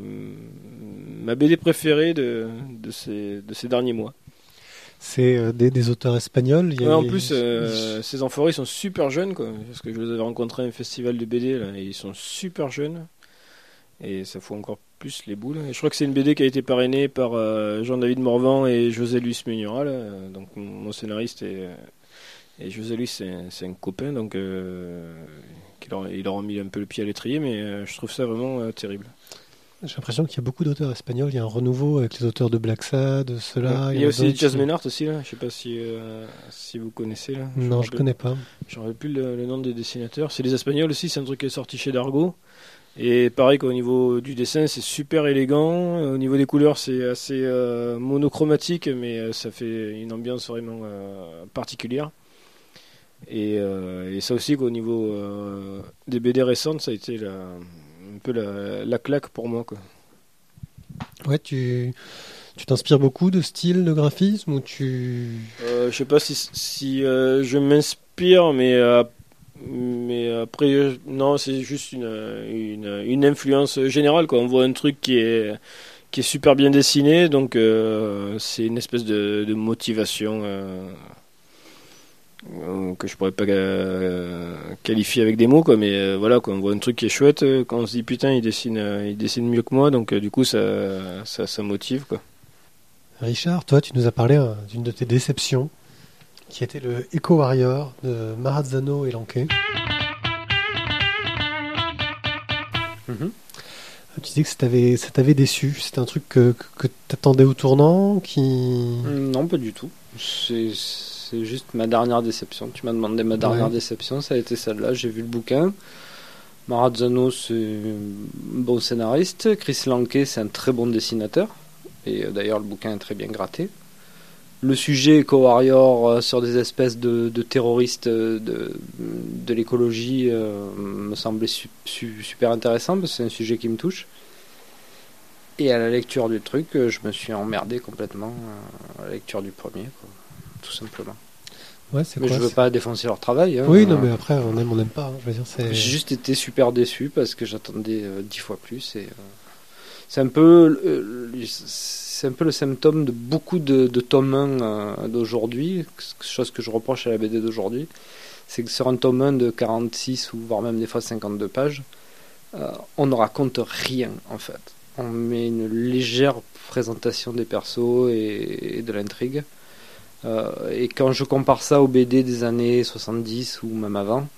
ma B D préférée de, de, ces, de ces derniers mois. C'est euh, des, des auteurs espagnols. Il y a- Ouais, en il y a- plus, euh, ces enfoirés sont super jeunes, quoi, parce que je les avais rencontrés à un festival de B D, là, et ils sont super jeunes, et ça fout encore plus les boules. Et je crois que c'est une B D qui a été parrainée par euh, Jean-David Morvan et José Luis Muñoz, là, euh, donc mon mon scénariste, et, et José Luis c'est, c'est un copain, donc euh, qui leur, ils leur ont mis un peu le pied à l'étrier, mais euh, je trouve ça vraiment euh, terrible. J'ai l'impression qu'il y a beaucoup d'auteurs espagnols. Il y a un renouveau avec les auteurs de Black Sad, ceux-là. Il y a aussi d'autres qui- Jasmine Art aussi là, je sais pas si euh, si vous connaissez là. Non, me je rappelle- connais pas. Je me rappelle plus le, le nom des dessinateurs. C'est les Espagnols aussi, c'est un truc qui est sorti chez Dargo. Et pareil qu'au niveau du dessin, c'est super élégant. Au niveau des couleurs, c'est assez euh, monochromatique, mais euh, ça fait une ambiance vraiment euh, particulière. Et, euh, et ça aussi qu'au niveau euh, des B D récentes, ça a été la, un peu la, la claque pour moi quoi. Ouais, tu tu t'inspires beaucoup de style de graphisme ou tu Euh, je sais pas si, si euh, je m'inspire, mais, euh, mais après, euh, non, c'est juste une, une, une influence générale, quoi. On voit un truc qui est, qui est super bien dessiné, donc euh, c'est une espèce de, de motivation euh, euh, que je pourrais pas euh, qualifier avec des mots, quoi. Mais euh, voilà, quoi, on voit un truc qui est chouette, euh, quand on se dit putain, il dessine, euh, il dessine mieux que moi, donc euh, du coup, ça, ça, ça motive, quoi. Richard, toi, tu nous as parlé euh, d'une de tes déceptions, qui était le Echo Warrior de Marazzano et Lanquet. Mhm. Tu disais que ça t'avait, ça t'avait déçu. C'était un truc que, que, que t'attendais au tournant, qui... Non, pas du tout. C'est, c'est juste ma dernière déception. Tu m'as demandé ma dernière Ouais. déception, ça a été celle-là. J'ai vu le bouquin. Marazzano, c'est un bon scénariste. Chris Lanquet, c'est un très bon dessinateur. Et euh, d'ailleurs, le bouquin est très bien gratté. Le sujet Eco Warrior euh, sur des espèces de, de terroristes euh, de, de l'écologie euh, me semblait su- su- super intéressant parce que c'est un sujet qui me touche. Et à la lecture du truc, euh, je me suis emmerdé complètement euh, à la lecture du premier, quoi, tout simplement. Ouais, c'est Mais quoi je veux c'est- pas défoncer leur travail. Hein, Oui, non, Euh, mais après, on aime, on n'aime pas. hein. Je veux dire, c'est... J'ai juste été super déçu parce que j'attendais euh, dix fois plus. Et, euh, c'est un peu, euh, c'est un peu le symptôme de beaucoup de, de tomes un euh, d'aujourd'hui, chose que je reproche à la B D d'aujourd'hui, c'est que sur un tome un de quarante-six ou voire même des fois cinquante-deux pages, euh, on ne raconte rien en fait. On met une légère présentation des persos et, et de l'intrigue. Euh, et quand je compare ça aux B D des années soixante-dix ou même avant,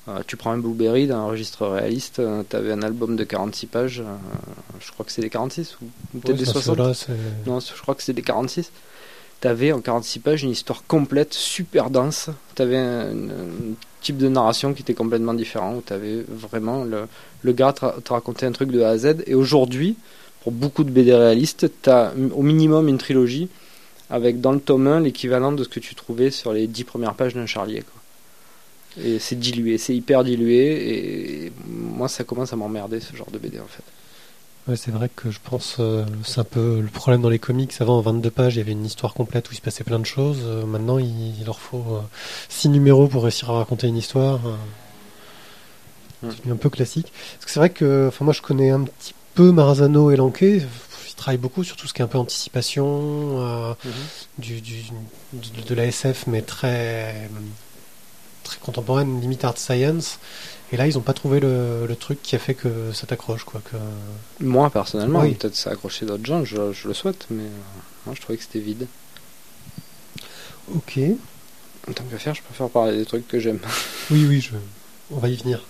Euh, tu prends un Blueberry d'un registre réaliste, euh, tu avais un album de quarante-six pages, euh, je crois que c'est des quarante-six ou ou peut-être Ouais, des c'est soixante. ceux-là, c'est- Non, je crois que c'est des quarante-six. Tu avais en quarante-six pages une histoire complète, super dense. Tu avais un, un type de narration qui était complètement différent, où tu avais vraiment le, le gars te, ra- te racontait un truc de A à Z. Et aujourd'hui, pour beaucoup de B D réalistes, tu as au minimum une trilogie avec dans le tome un l'équivalent de ce que tu trouvais sur les dix premières pages d'un Charlier, quoi. Et c'est dilué, c'est hyper dilué, et moi ça commence à m'emmerder ce genre de B D en fait. Ouais, c'est vrai que je pense euh, c'est un peu le problème dans les comics. Avant, en vingt-deux pages, il y avait une histoire complète où il se passait plein de choses. Euh, maintenant, il, il leur faut euh, six numéros pour réussir à raconter une histoire. Euh, Mm. C'est devenu un peu classique. Parce que c'est vrai que, enfin, moi, je connais un petit peu Marzano et Lanquet. Ils travaillent beaucoup sur tout ce qui est un peu anticipation, euh, du, du, de, de la S F, mais très, très contemporaine, limite art science. Et là, ils n'ont pas trouvé le, le truc qui a fait que ça t'accroche, quoi. Que... Moi personnellement, Oui. peut-être ça a accroché d'autres gens, je, je le souhaite, mais euh, moi je trouvais que c'était vide. Ok. En tant que faire, je préfère parler des trucs que j'aime. Oui, oui, je... on va y venir.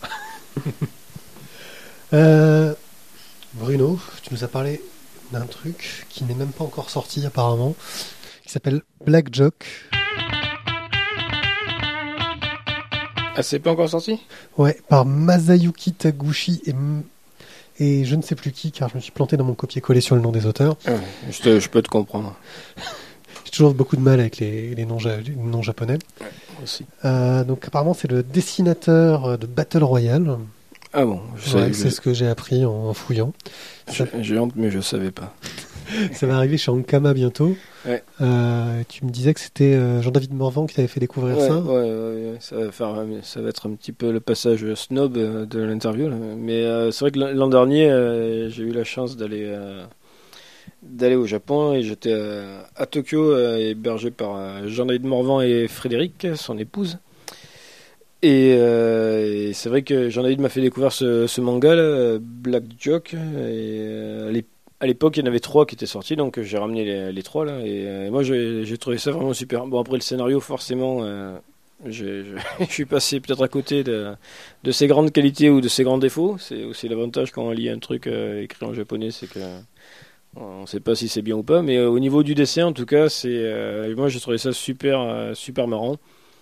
Euh, Bruno, tu nous as parlé d'un truc qui n'est même pas encore sorti apparemment, qui s'appelle Black Jock. Ah, c'est pas encore sorti? Ouais, par Masayuki Taguchi et, M- et je ne sais plus qui, car je me suis planté dans mon copier-coller sur le nom des auteurs. Ah, je, te- je peux te comprendre J'ai toujours beaucoup de mal avec les, les, noms, ja- les noms japonais. aussi. Euh, donc apparemment c'est le dessinateur de Battle Royale. Ah bon, je Ouais, savais, c'est ce que j'ai appris en, en fouillant. Ça, j'ai, j'ai honte, mais je savais pas. ça va arriver chez Ankama bientôt. Ouais. Euh, tu me disais que c'était euh, Jean-David Morvan qui t'avait fait découvrir Ouais, ça. ouais, ouais, ouais, ça va faire, ça va être un petit peu le passage snob euh, de l'interview, là. Mais euh, c'est vrai que l'an l'an dernier, euh, j'ai eu la chance d'aller euh, d'aller au Japon et j'étais euh, à Tokyo, euh, hébergé par euh, Jean-David Morvan et Frédéric, son épouse. Et, euh, et c'est vrai que Jean-David m'a fait découvrir ce, ce manga, là, Black Jock. Et euh, à l'ép- à l'époque, il y en avait trois qui étaient sortis, donc j'ai ramené les, les trois là. Et, euh, moi, j'ai, j'ai trouvé ça vraiment super. Bon, après le scénario, forcément, euh, j'ai- je, je suis passé peut-être à côté de, de ses grandes qualités ou de ses grands défauts. C'est aussi l'avantage quand on lit un truc euh, écrit en japonais, c'est que on ne sait pas si c'est bien ou pas. Mais euh, au niveau du dessin, en tout cas, c'est euh, moi j'ai trouvé ça super, euh, super marrant.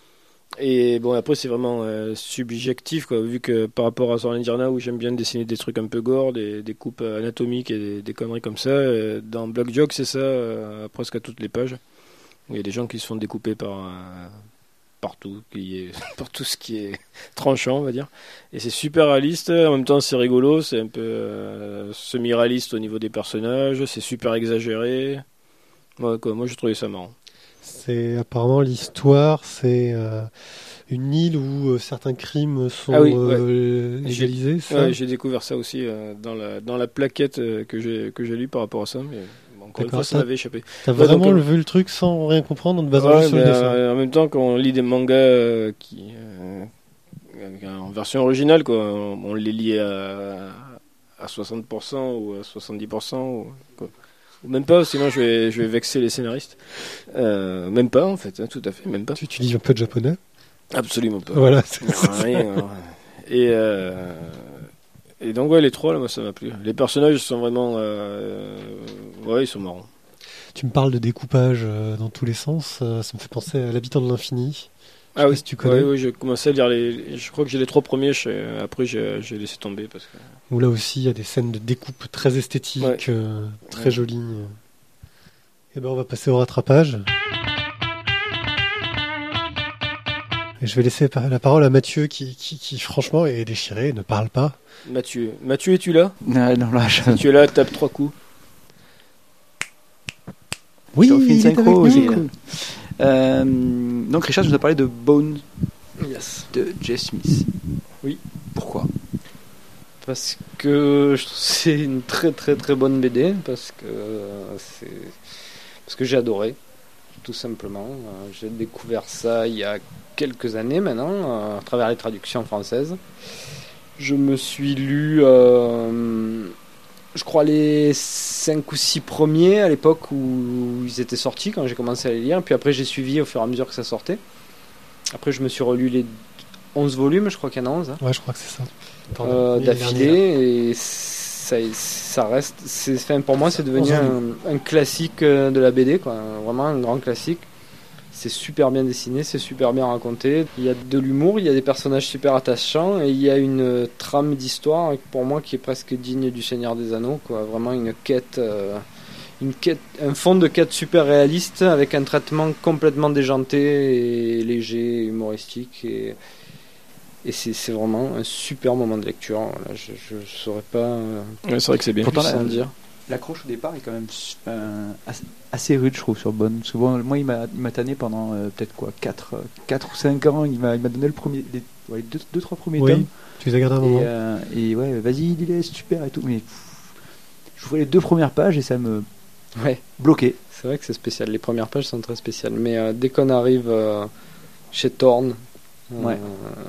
Et bon, après, c'est vraiment euh, subjectif, quoi, vu que par rapport à Zorn Indiana, où j'aime bien dessiner des trucs un peu gore, des, des coupes euh, anatomiques et des, des conneries comme ça, euh, dans Black Jock, c'est ça, euh, presque à toutes les pages, où il y a des gens qui se font découper par, euh, partout, qui est, par tout ce qui est tranchant, on va dire. Et c'est super réaliste, en même temps, c'est rigolo, c'est un peu euh, semi-réaliste au niveau des personnages, c'est super exagéré. Ouais, quoi, moi, j'ai trouvé ça marrant. C'est apparemment l'histoire, c'est euh, une île où euh, certains crimes sont Ah oui, euh, ouais. légalisés. Ça. Ouais, j'ai découvert ça aussi euh, dans, la, dans la plaquette euh, que j'ai que j'ai lue par rapport à ça, mais bon, encore une D'accord, fois, ça ça- m'avait échappé. T'as Ouais, vraiment donc, euh, vu le truc sans rien comprendre en te basant Ouais, juste sur le mais, dessin. euh, en même temps, quand on lit des mangas euh, qui, euh, en version originale, quoi, on, on les lit à, à soixante pour cent ou à soixante-dix pour cent, ou, quoi. Ou même pas, sinon je vais, je vais vexer les scénaristes. Euh, même pas, en fait, hein, tout à fait, même pas. Tu, tu lis un peu de japonais. Absolument pas. Voilà. c'est- Rien, alors. Et, euh, et donc, ouais, les trois, là, moi, ça m'a plu. Les personnages sont vraiment. Euh, ouais, ils sont marrants. Tu me parles de découpage euh, dans tous les sens. euh, ça me fait penser à l'habitant de l'infini. Je sais Ah pas oui, si tu connais. ouais, oui, j'ai commencé à lire les. Je crois que j'ai les trois premiers, je- après j'ai j'ai laissé tomber parce que. Où là aussi, il y a des scènes de découpe très esthétiques, Ouais. euh, très Ouais. jolies. Et ben, on va passer au rattrapage. Et je vais laisser pa- la parole à Mathieu qui, qui, qui, franchement, est déchiré, ne parle pas. Mathieu. Mathieu, es-tu là? Ah, non, là, je... Tu es là, tape trois coups. Oui, je t'en fais une il est avec synchro, nous. c'est cool. Euh, donc Richard nous a parlé de Bone Yes. de Jay Smith. Oui. Pourquoi? Parce que je trouve que c'est une très très très bonne B D, parce que euh, c'est parce que j'ai adoré, tout simplement. Euh, j'ai découvert ça il y a quelques années maintenant, euh, à travers les traductions françaises. Je me suis lu, euh, je crois, les cinq ou six premiers à l'époque où ils étaient sortis, quand j'ai commencé à les lire. Puis après, j'ai suivi au fur et à mesure que ça sortait. Après, je me suis relu les onze volumes, je crois qu'il y en a onze. Hein. Ouais, je crois que c'est ça. Attends, Euh, l'année dernière. d'affilée et ça, ça reste c'est, enfin, pour moi c'est devenu onze un, un classique euh, de la B D quoi, vraiment un grand classique. C'est super bien dessiné, c'est super bien raconté, il y a de l'humour, il y a des personnages super attachants et il y a une trame d'histoire pour moi qui est presque digne du Seigneur des Anneaux quoi, vraiment une quête euh, une quête, un fond de quête super réaliste avec un traitement complètement déjanté et léger, humoristique et Et c'est, c'est vraiment un super moment de lecture. Voilà, je ne saurais pas euh, Ouais, c'est vrai que c'est bien. Pourtant, plus la- en dire. L'accroche au départ est quand même euh, assez, assez rude, je trouve, sur Bonne. Souvent, moi, il m'a, il m'a tanné pendant euh, peut-être quoi, quatre ou cinq ans. Il m'a, il m'a donné le premier, les ouais, deux, deux, trois premiers Oui, tomes. tu les as gardés un moment. Et, euh, et ouais, vas-y, dis-les, c'est super et tout. Mais pff, je vois les deux premières pages et ça me Ouais, bloquait. c'est vrai que c'est spécial. Les premières pages sont très spéciales. Mais euh, dès qu'on arrive euh, chez Thorne, euh, Ouais.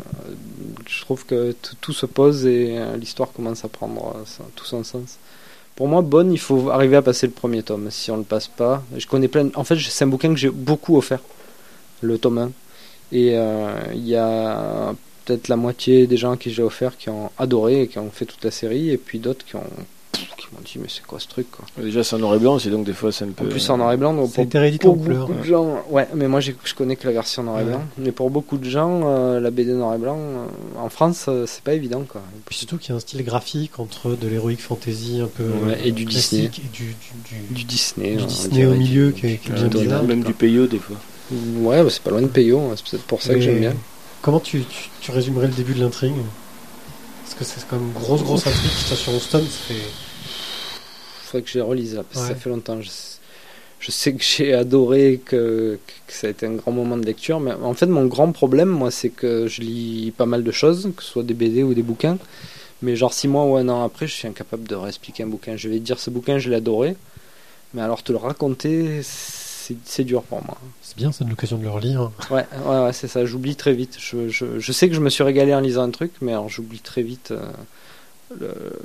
je trouve que t- tout se pose et euh, l'histoire commence à prendre euh, ça- tout son sens. Pour moi, Bonne, il faut arriver à passer le premier tome. Si on le passe pas, je connais plein. de- En fait, c'est un bouquin que j'ai beaucoup offert, le tome un. Et euh, il y a peut-être la moitié des gens qui j'ai offert qui ont adoré et qui ont fait toute la série, et puis d'autres qui ont qui m'ont dit mais c'est quoi ce truc quoi. Déjà, c'est en noir et blanc, c'est donc des fois c'est un peu. En plus c'est en noir et blanc, donc Ça a pour, été réédité en pour couleur. beaucoup de gens, ouais, mais moi j'ai- je connais que la version noir et Ouais. blanc. Mais pour beaucoup de gens, euh, la B D noir et blanc euh, en France, euh, c'est pas évident quoi. Puis surtout qu'il y a un style graphique entre de l'heroic fantasy un peu Ouais, euh, et du classique et du, du, du- Du Disney, du on Disney au dirait, milieu du- qui est, qui est du bien Donald, bizarre. Même quoi. du payo des fois. Ouais, bah, c'est pas loin de Peyo, c'est peut-être pour ça que Mais j'aime bien. Comment tu, tu, tu résumerais le début de l'intrigue? Parce que c'est quand même une grosse grosse intrigue qui se sur onze tomes, ça fait... Faudrait que je les relise là, parce que Ouais. ça fait longtemps. Je, je sais que j'ai adoré, que, que ça a été un grand moment de lecture, mais en fait, mon grand problème, moi, c'est que je lis pas mal de choses, que ce soit des B D ou des bouquins, mais genre six mois ou un an après, je suis incapable de réexpliquer un bouquin. Je vais te dire, ce bouquin, je l'ai adoré, mais alors te le raconter, c'est, c'est dur pour moi. C'est bien, ça donne l'occasion de le relire. Ouais, ouais, ouais, c'est ça, j'oublie très vite. Je, je, je sais que je me suis régalé en lisant un truc, mais alors j'oublie très vite euh, le-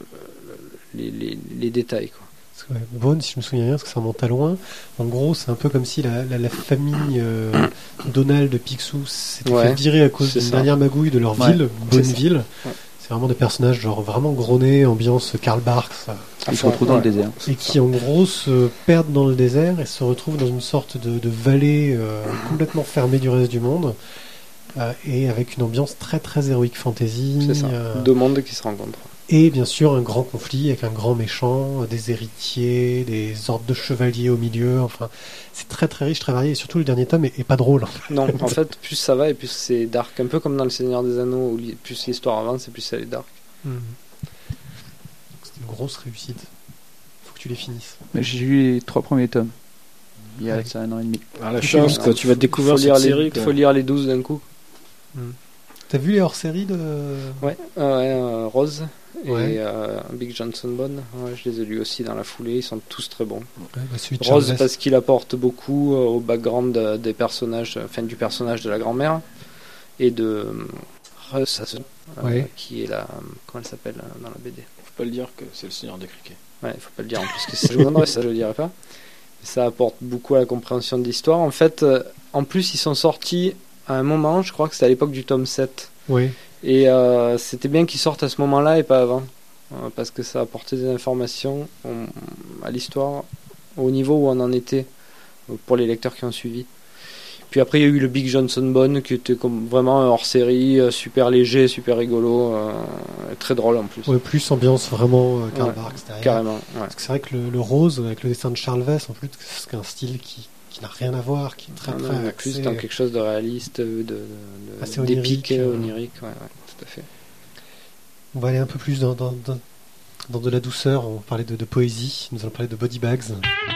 le- les, les, les détails, quoi. Parce que, ouais, Bone, si je me souviens bien, parce que ça remonte à loin, en gros, c'est un peu comme si la, la, la famille euh, Donald de Picsou s'était Ouais, fait virer à cause c'est d'une ça. dernière magouille de leur Ouais, ville, c'est Bonneville. Ouais. C'est vraiment des personnages genre vraiment gros nez, ambiance Karl Barks, ça. Ils se retrouvent dans le désert. Et qui en gros se perdent dans le désert et se retrouvent dans une sorte de, de vallée euh, complètement fermée du reste du monde, euh, et avec une ambiance très très heroic fantasy. C'est ça, euh, deux mondes qui se rencontrent. Et bien sûr un grand conflit avec un grand méchant, euh, des héritiers, des ordres de chevaliers au milieu. Enfin, c'est très très riche, très varié. Et surtout le dernier tome est, est pas drôle. Non, en fait, plus ça va et plus c'est dark. Un peu comme dans Le Seigneur des Anneaux, où li- plus l'histoire avance et plus elle est dark. Mhm. C'est une grosse réussite. Faut que tu les finisses. Mais j'ai lu les trois premiers tomes. Il y a Ouais. ça un an et demi. Alors, la chance, Ouais, quoi, tu vas découvrir faut lire cette les, série. quoi. faut lire les douze d'un coup. T'as vu les hors-séries de... Ouais, ouais euh, Rose et Ouais. euh, Big Johnson Bone, ouais, je les ai lus aussi dans la foulée, ils sont tous très bons. Ouais, bah, celui de Rose Charles parce qu'il apporte beaucoup euh, au background de- des personnages, enfin du personnage de la grand-mère et de euh, Russ, euh, Ouais. qui est la, comment elle s'appelle euh, dans la B D. Faut pas le dire que c'est le Seigneur des Criquets. Ouais, il faut pas le dire en plus que si je vous demanderais ça, je le dirais pas. Ça apporte beaucoup à la compréhension de l'histoire. En fait, euh, en plus ils sont sortis à un moment, je crois que c'était à l'époque du tome sept. Oui. Et euh, c'était bien qu'ils sortent à ce moment-là et pas avant. Euh, parce que ça apportait des informations on- à l'histoire au niveau où on en était euh, pour les lecteurs qui ont suivi. Puis après, il y a eu le Big Johnson Bone qui était comme vraiment un hors-série, euh, super léger, super rigolo, euh, très drôle en plus. Ouais, plus ambiance vraiment euh, Karl Ouais, Barks derrière. Carrément. Ouais. Parce que c'est vrai que le, le rose, avec le dessin de Charles Vess, en plus, c'est un style qui, qui n'a rien à voir, qui est très Ah non, très on est axé- plus dans quelque chose de réaliste, de, de, de- Assez d'épique, onirique, euh, euh. onirique, ouais, ouais, tout à fait. On va aller un peu plus dans, dans, dans, dans de la douceur. On va parler de, de poésie. Nous allons parler de Body Bags.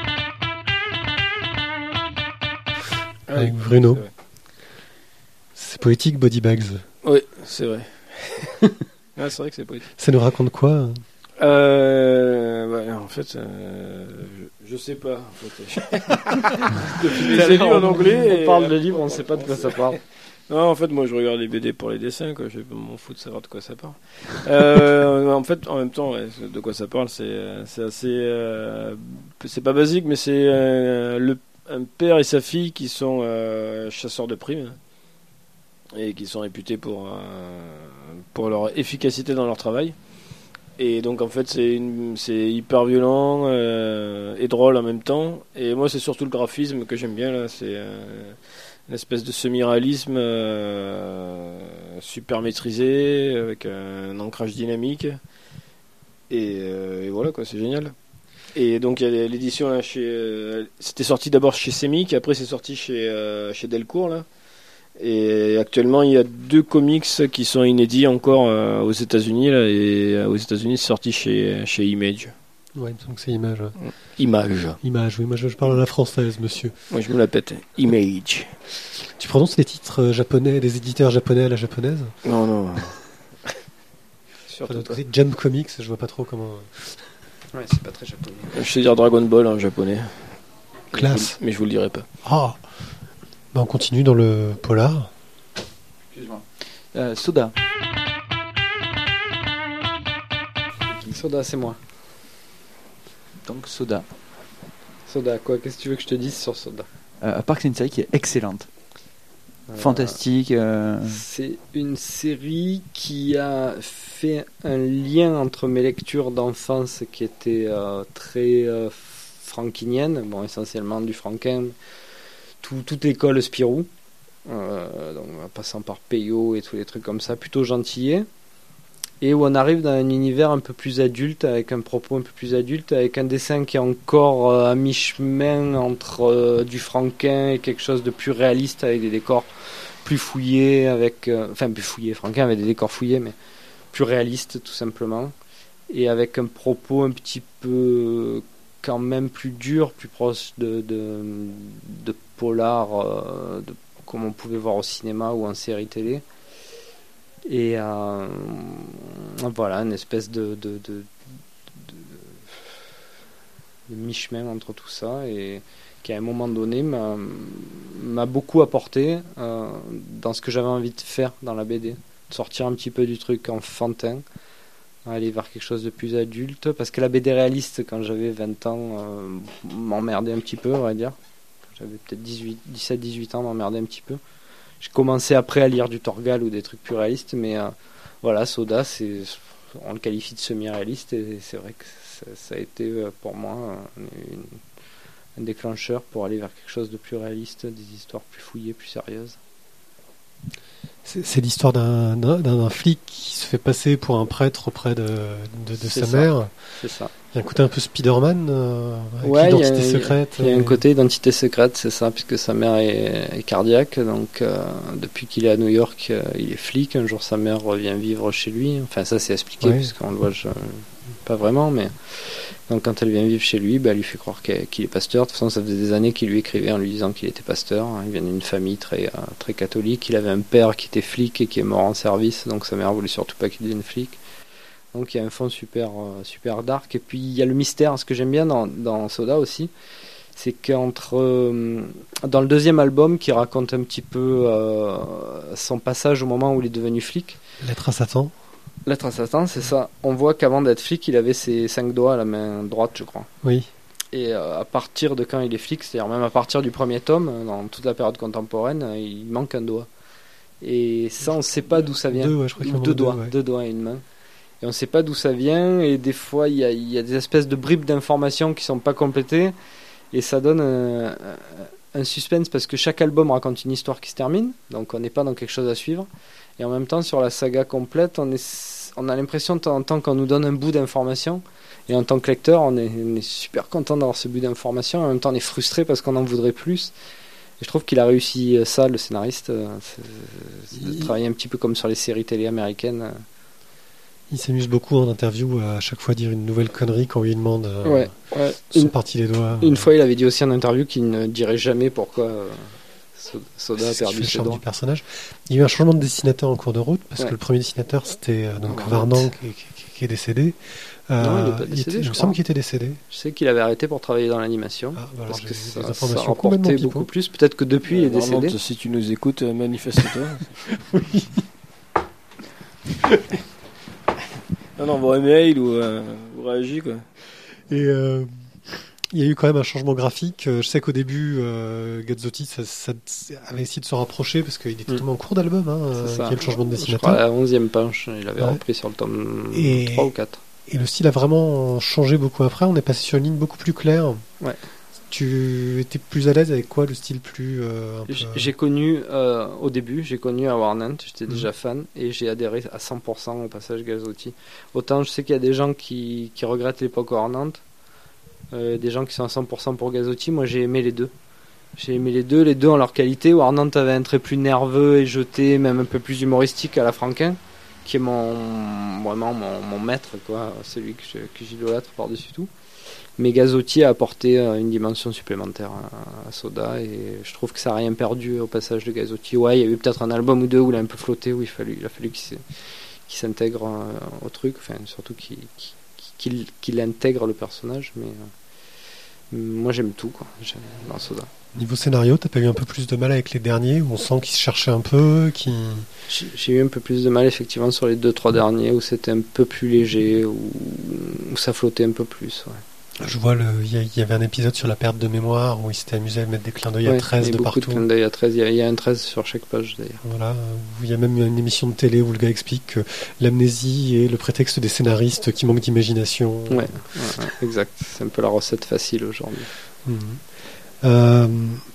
Avec Bruno. c'est vrai. C'est poétique, Body Bags. Oui, c'est vrai. Ah, c'est vrai que c'est poétique. Ça nous raconte quoi hein Euh, ouais, en fait, euh, je, je sais pas. En fait. Depuis les élus en anglais. On et- parle de livre, on sait pas de quoi ça parle. Non, en fait, moi, je regarde les B D pour les dessins, quoi. Je m'en fous de savoir de quoi ça parle. Euh, en fait, en même temps, ouais, de quoi ça parle, c'est, euh, c'est assez, euh, c'est pas basique, mais c'est euh, le, un père et sa fille qui sont euh, chasseurs de primes. et qui sont réputés pour, euh, pour leur efficacité dans leur travail. Et donc en fait c'est, une, c'est hyper violent euh, et drôle en même temps. Et moi c'est surtout le graphisme que j'aime bien là. C'est euh, une espèce de semi-réalisme euh, super maîtrisé avec un ancrage dynamique. Et, euh, et voilà quoi, c'est génial. Et donc il y a l'édition là chez, euh, c'était sorti d'abord chez Semic, après c'est sorti chez euh, chez Delcourt là. Et actuellement, il y a deux comics qui sont inédits encore euh, aux États-Unis là, et euh, aux États-Unis, c'est sorti chez chez Image. Ouais, donc c'est Image. Ouais. Image. Image, oui, moi je, je parle à la française, monsieur. Moi, je me la pète. Image. Tu prononces les titres euh, japonais, des éditeurs japonais à la japonaise? Non, non. Enfin, côté, Jump Comics, je vois pas trop comment. Ouais, c'est pas très japonais. Je sais dire Dragon Ball en japonais. Classe. Mais je vous le dirai pas. Ah. Ben, on continue dans le polar. Excuse-moi. Euh, Soda. Soda, c'est moi. Donc Soda. Soda, quoi? Qu'est-ce que tu veux que je te dise sur Soda? Euh, Parks and Série qui est excellente. Euh, Fantastique. Euh... C'est une série qui a fait un lien entre mes lectures d'enfance qui étaient euh, très euh, frankiniennes, bon, essentiellement du Franquin. Tout, toute l'école Spirou, euh, donc, en passant par Peyo et tous les trucs comme ça, plutôt gentillés, et où on arrive dans un univers un peu plus adulte, avec un propos un peu plus adulte, avec un dessin qui est encore euh, à mi-chemin entre euh, du Franquin et quelque chose de plus réaliste, avec des décors plus fouillés, avec, euh, enfin plus fouillés, Franquin avait des décors fouillés, mais plus réalistes tout simplement, et avec un propos un petit peu quand même plus dur, plus proche de, de, de polar, euh, de, comme on pouvait voir au cinéma ou en série télé. Et euh, voilà, une espèce de, de, de, de, de mi-chemin entre tout ça, et qui à un moment donné m'a, m'a beaucoup apporté euh, dans ce que j'avais envie de faire dans la B D. De sortir un petit peu du truc enfantin, aller vers quelque chose de plus adulte, parce que la B D réaliste quand j'avais vingt ans euh, m'emmerdait un petit peu, on va dire. Quand j'avais peut-être dix-huit, dix-sept dix-huit ans, m'emmerdait un petit peu. J'ai commencé après à lire du Torgal ou des trucs plus réalistes, mais euh, voilà, Soda, c'est, on le qualifie de semi-réaliste, et c'est vrai que ça, ça a été pour moi une, un déclencheur pour aller vers quelque chose de plus réaliste, des histoires plus fouillées, plus sérieuses. C'est, c'est l'histoire d'un, d'un, d'un flic qui se fait passer pour un prêtre auprès de, de, de sa ça. mère. C'est ça. Il y a un côté un peu Spider-Man, euh, avec ouais, l'identité il y a, secrète. Il y a et... un côté identité secrète, c'est ça, puisque sa mère est, est cardiaque. Donc, euh, depuis qu'il est à New York, euh, il est flic. Un jour, sa mère revient vivre chez lui. Enfin, ça, c'est expliqué, ouais. puisqu'on le voit je, pas vraiment, mais. Donc quand elle vient vivre chez lui, bah, elle lui fait croire qu'il est pasteur. De toute façon, ça faisait des années qu'il lui écrivait en lui disant qu'il était pasteur. Il vient d'une famille très, euh, très catholique. Il avait un père qui était flic et qui est mort en service, donc sa mère voulait surtout pas qu'il devienne flic. Donc il y a un fond super, euh, super dark. Et puis il y a le mystère. Ce que j'aime bien dans, dans Soda aussi, c'est qu'entre euh, dans le deuxième album qui raconte un petit peu euh, son passage au moment où il est devenu flic. Lettre à Satan. Lettre à Satan, c'est ça. On voit qu'avant d'être flic, il avait ses cinq doigts à la main droite, je crois. Oui. Et euh, à partir de quand il est flic, c'est-à-dire même à partir du premier tome, dans toute la période contemporaine, euh, il manque un doigt. Et ça, on ne sait pas d'où ça vient. Deux, ouais, je crois qu'il deux manque doigts, deux, ouais. deux doigts et une main. Et on ne sait pas d'où ça vient. Et des fois, il y a, y a des espèces de bribes d'informations qui ne sont pas complétées. Et ça donne un, un suspense parce que chaque album raconte une histoire qui se termine. Donc on n'est pas dans quelque chose à suivre. Et en même temps, sur la saga complète, on, est, on a l'impression de temps en temps qu'on nous donne un bout d'information. Et en tant que lecteur, on est, on est super content d'avoir ce bout d'information. En même temps, on est frustré parce qu'on en voudrait plus. Et je trouve qu'il a réussi ça, le scénariste, c'est, c'est de il... travailler un petit peu comme sur les séries télé américaines. Il s'amuse beaucoup en interview à chaque fois dire une nouvelle connerie quand on lui demande euh, ouais, ouais. sont une, partis les doigts. Une euh... fois, il avait dit aussi en interview qu'il ne dirait jamais pourquoi euh, Soda a perdu ses doigts. Du personnage. Il y a eu un changement de dessinateur en cours de route parce ouais. que le premier dessinateur c'était euh, donc Varnam qui, qui, qui est décédé. Euh, non, il est pas décédé. Il, était, je me semble qu'il était décédé. Je sais qu'il avait arrêté pour travailler dans l'animation. Ah, voilà, parce que ça, des informations ça rapportait beaucoup plus. Peut-être que depuis euh, il est décédé. Varnam, si tu nous écoutes, manifeste-toi. Oui. Non, non, envoie un mail ou, euh, ou réagis quoi. Et, euh, Il y a eu quand même un changement graphique. Euh, Je sais qu'au début, euh, Gazzotti ça, ça avait essayé de se rapprocher parce qu'il était Mm. tombé en cours d'album, hein, C'est euh, ça. qu'il y a eu le changement de Je crois dessinateur. à la onzième page, il avait Ouais. repris sur le tome Et- trois ou quatre. Et le style a vraiment changé beaucoup après. On est passé sur une ligne beaucoup plus claire. Ouais. Tu étais plus à l'aise avec quoi, le style plus euh, un peu... J- J'ai connu, euh, au début, j'ai connu à Warnant, j'étais Mhm. déjà fan, et j'ai adhéré à cent pour cent au passage Gazzotti. Autant je sais qu'il y a des gens qui, qui regrettent l'époque Warnant, euh, des gens qui sont à cent pour cent pour Gazzotti, moi j'ai aimé les deux. J'ai aimé les deux, les deux ont leur qualité. Warnant avait un trait plus nerveux et jeté, même un peu plus humoristique à la Franquin, qui est mon, vraiment mon, mon maître, quoi, celui que je- que j'idolâtre par-dessus tout. Mais Gazzotti a apporté euh, une dimension supplémentaire à, à Soda et je trouve que ça n'a rien perdu au passage de Gazzotti. Ouais, il y a eu peut-être un album ou deux où il a un peu flotté, où il, fallu, il a fallu qu'il s'est- qu'il s'intègre euh, au truc, enfin surtout qu'il qu'il- qu'il intègre le personnage, mais euh, moi j'aime tout quoi, j'aime dans Soda. Niveau scénario, t'as pas eu un peu plus de mal avec les derniers, où on sent qu'ils se cherchaient un peu, qui J'ai j'ai eu un peu plus de mal effectivement sur les deux trois derniers où c'était un peu plus léger, où, où ça flottait un peu plus. Ouais. Je vois, le, il y, a- il y avait un épisode sur la perte de mémoire où il s'était amusé à mettre des clins d'œil à Ouais, treize il y a de beaucoup partout. de clins d'œil à treize, il y, a, il y a un treize sur chaque page d'ailleurs. Voilà, où il y a même une émission de télé où le gars explique que l'amnésie est le prétexte des scénaristes qui manquent d'imagination. Ouais, ouais, ouais, exact. C'est un peu la recette facile aujourd'hui. Mhm. Euh,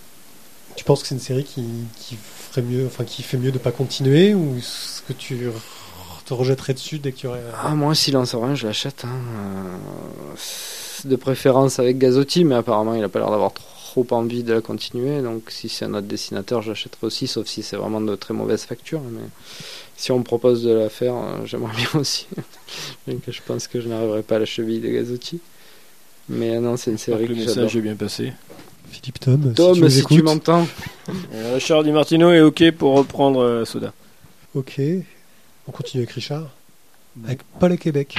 tu penses que c'est une série qui, qui ferait mieux, enfin qui fait mieux de pas continuer, ou est-ce que tu re- te rejetterais dessus dès qu'il y aurait Ah, moi, Silence Orange, je l'achète. Hein. Euh, c'est de préférence avec Gazzotti, mais apparemment, il a pas l'air d'avoir trop envie de la continuer. Donc, si c'est un autre dessinateur, je l'achèterai aussi, sauf si c'est vraiment de très mauvaise facture. Mais si on me propose de la faire, euh, j'aimerais bien aussi. Bien que je pense que je n'arriverai pas à la cheville de Gazzotti. Mais non, c'est une J'espère série que que le j'adore. message est bien passé. Philippe Tom, Tom, si tu nous si écoutes. tu m'entends. Euh, Richard Di Martino est OK pour reprendre euh, Soda. Ok, on continue avec Richard, avec Paul et Québec.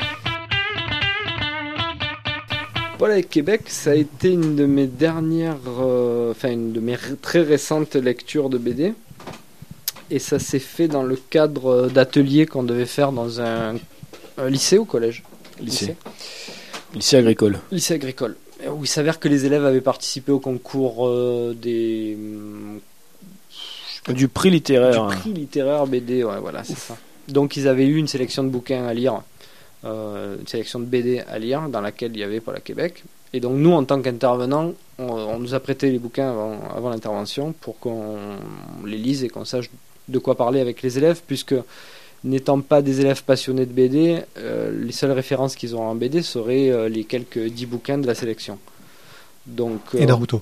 Paul avec Québec, ça a été une de mes dernières, euh, enfin une de mes r- très récentes lectures de B D. Et ça s'est fait dans le cadre d'ateliers qu'on devait faire dans un, un lycée ou collège Lycée. Lycée agricole. Lycée agricole. Et où il s'avère que les élèves avaient participé au concours euh, des hum, Du prix littéraire. du prix littéraire B D, ouais, voilà, c'est ça. Donc ils avaient eu une sélection de bouquins à lire, euh, une sélection de B D à lire, dans laquelle il y avait Paul à Québec. Et donc nous, en tant qu'intervenants, on, on nous a prêté les bouquins avant, avant l'intervention pour qu'on les lise et qu'on sache de quoi parler avec les élèves, puisque n'étant pas des élèves passionnés de B D, euh, les seules références qu'ils ont en B D seraient euh, les quelques dix bouquins de la sélection. Donc, euh, Et Naruto.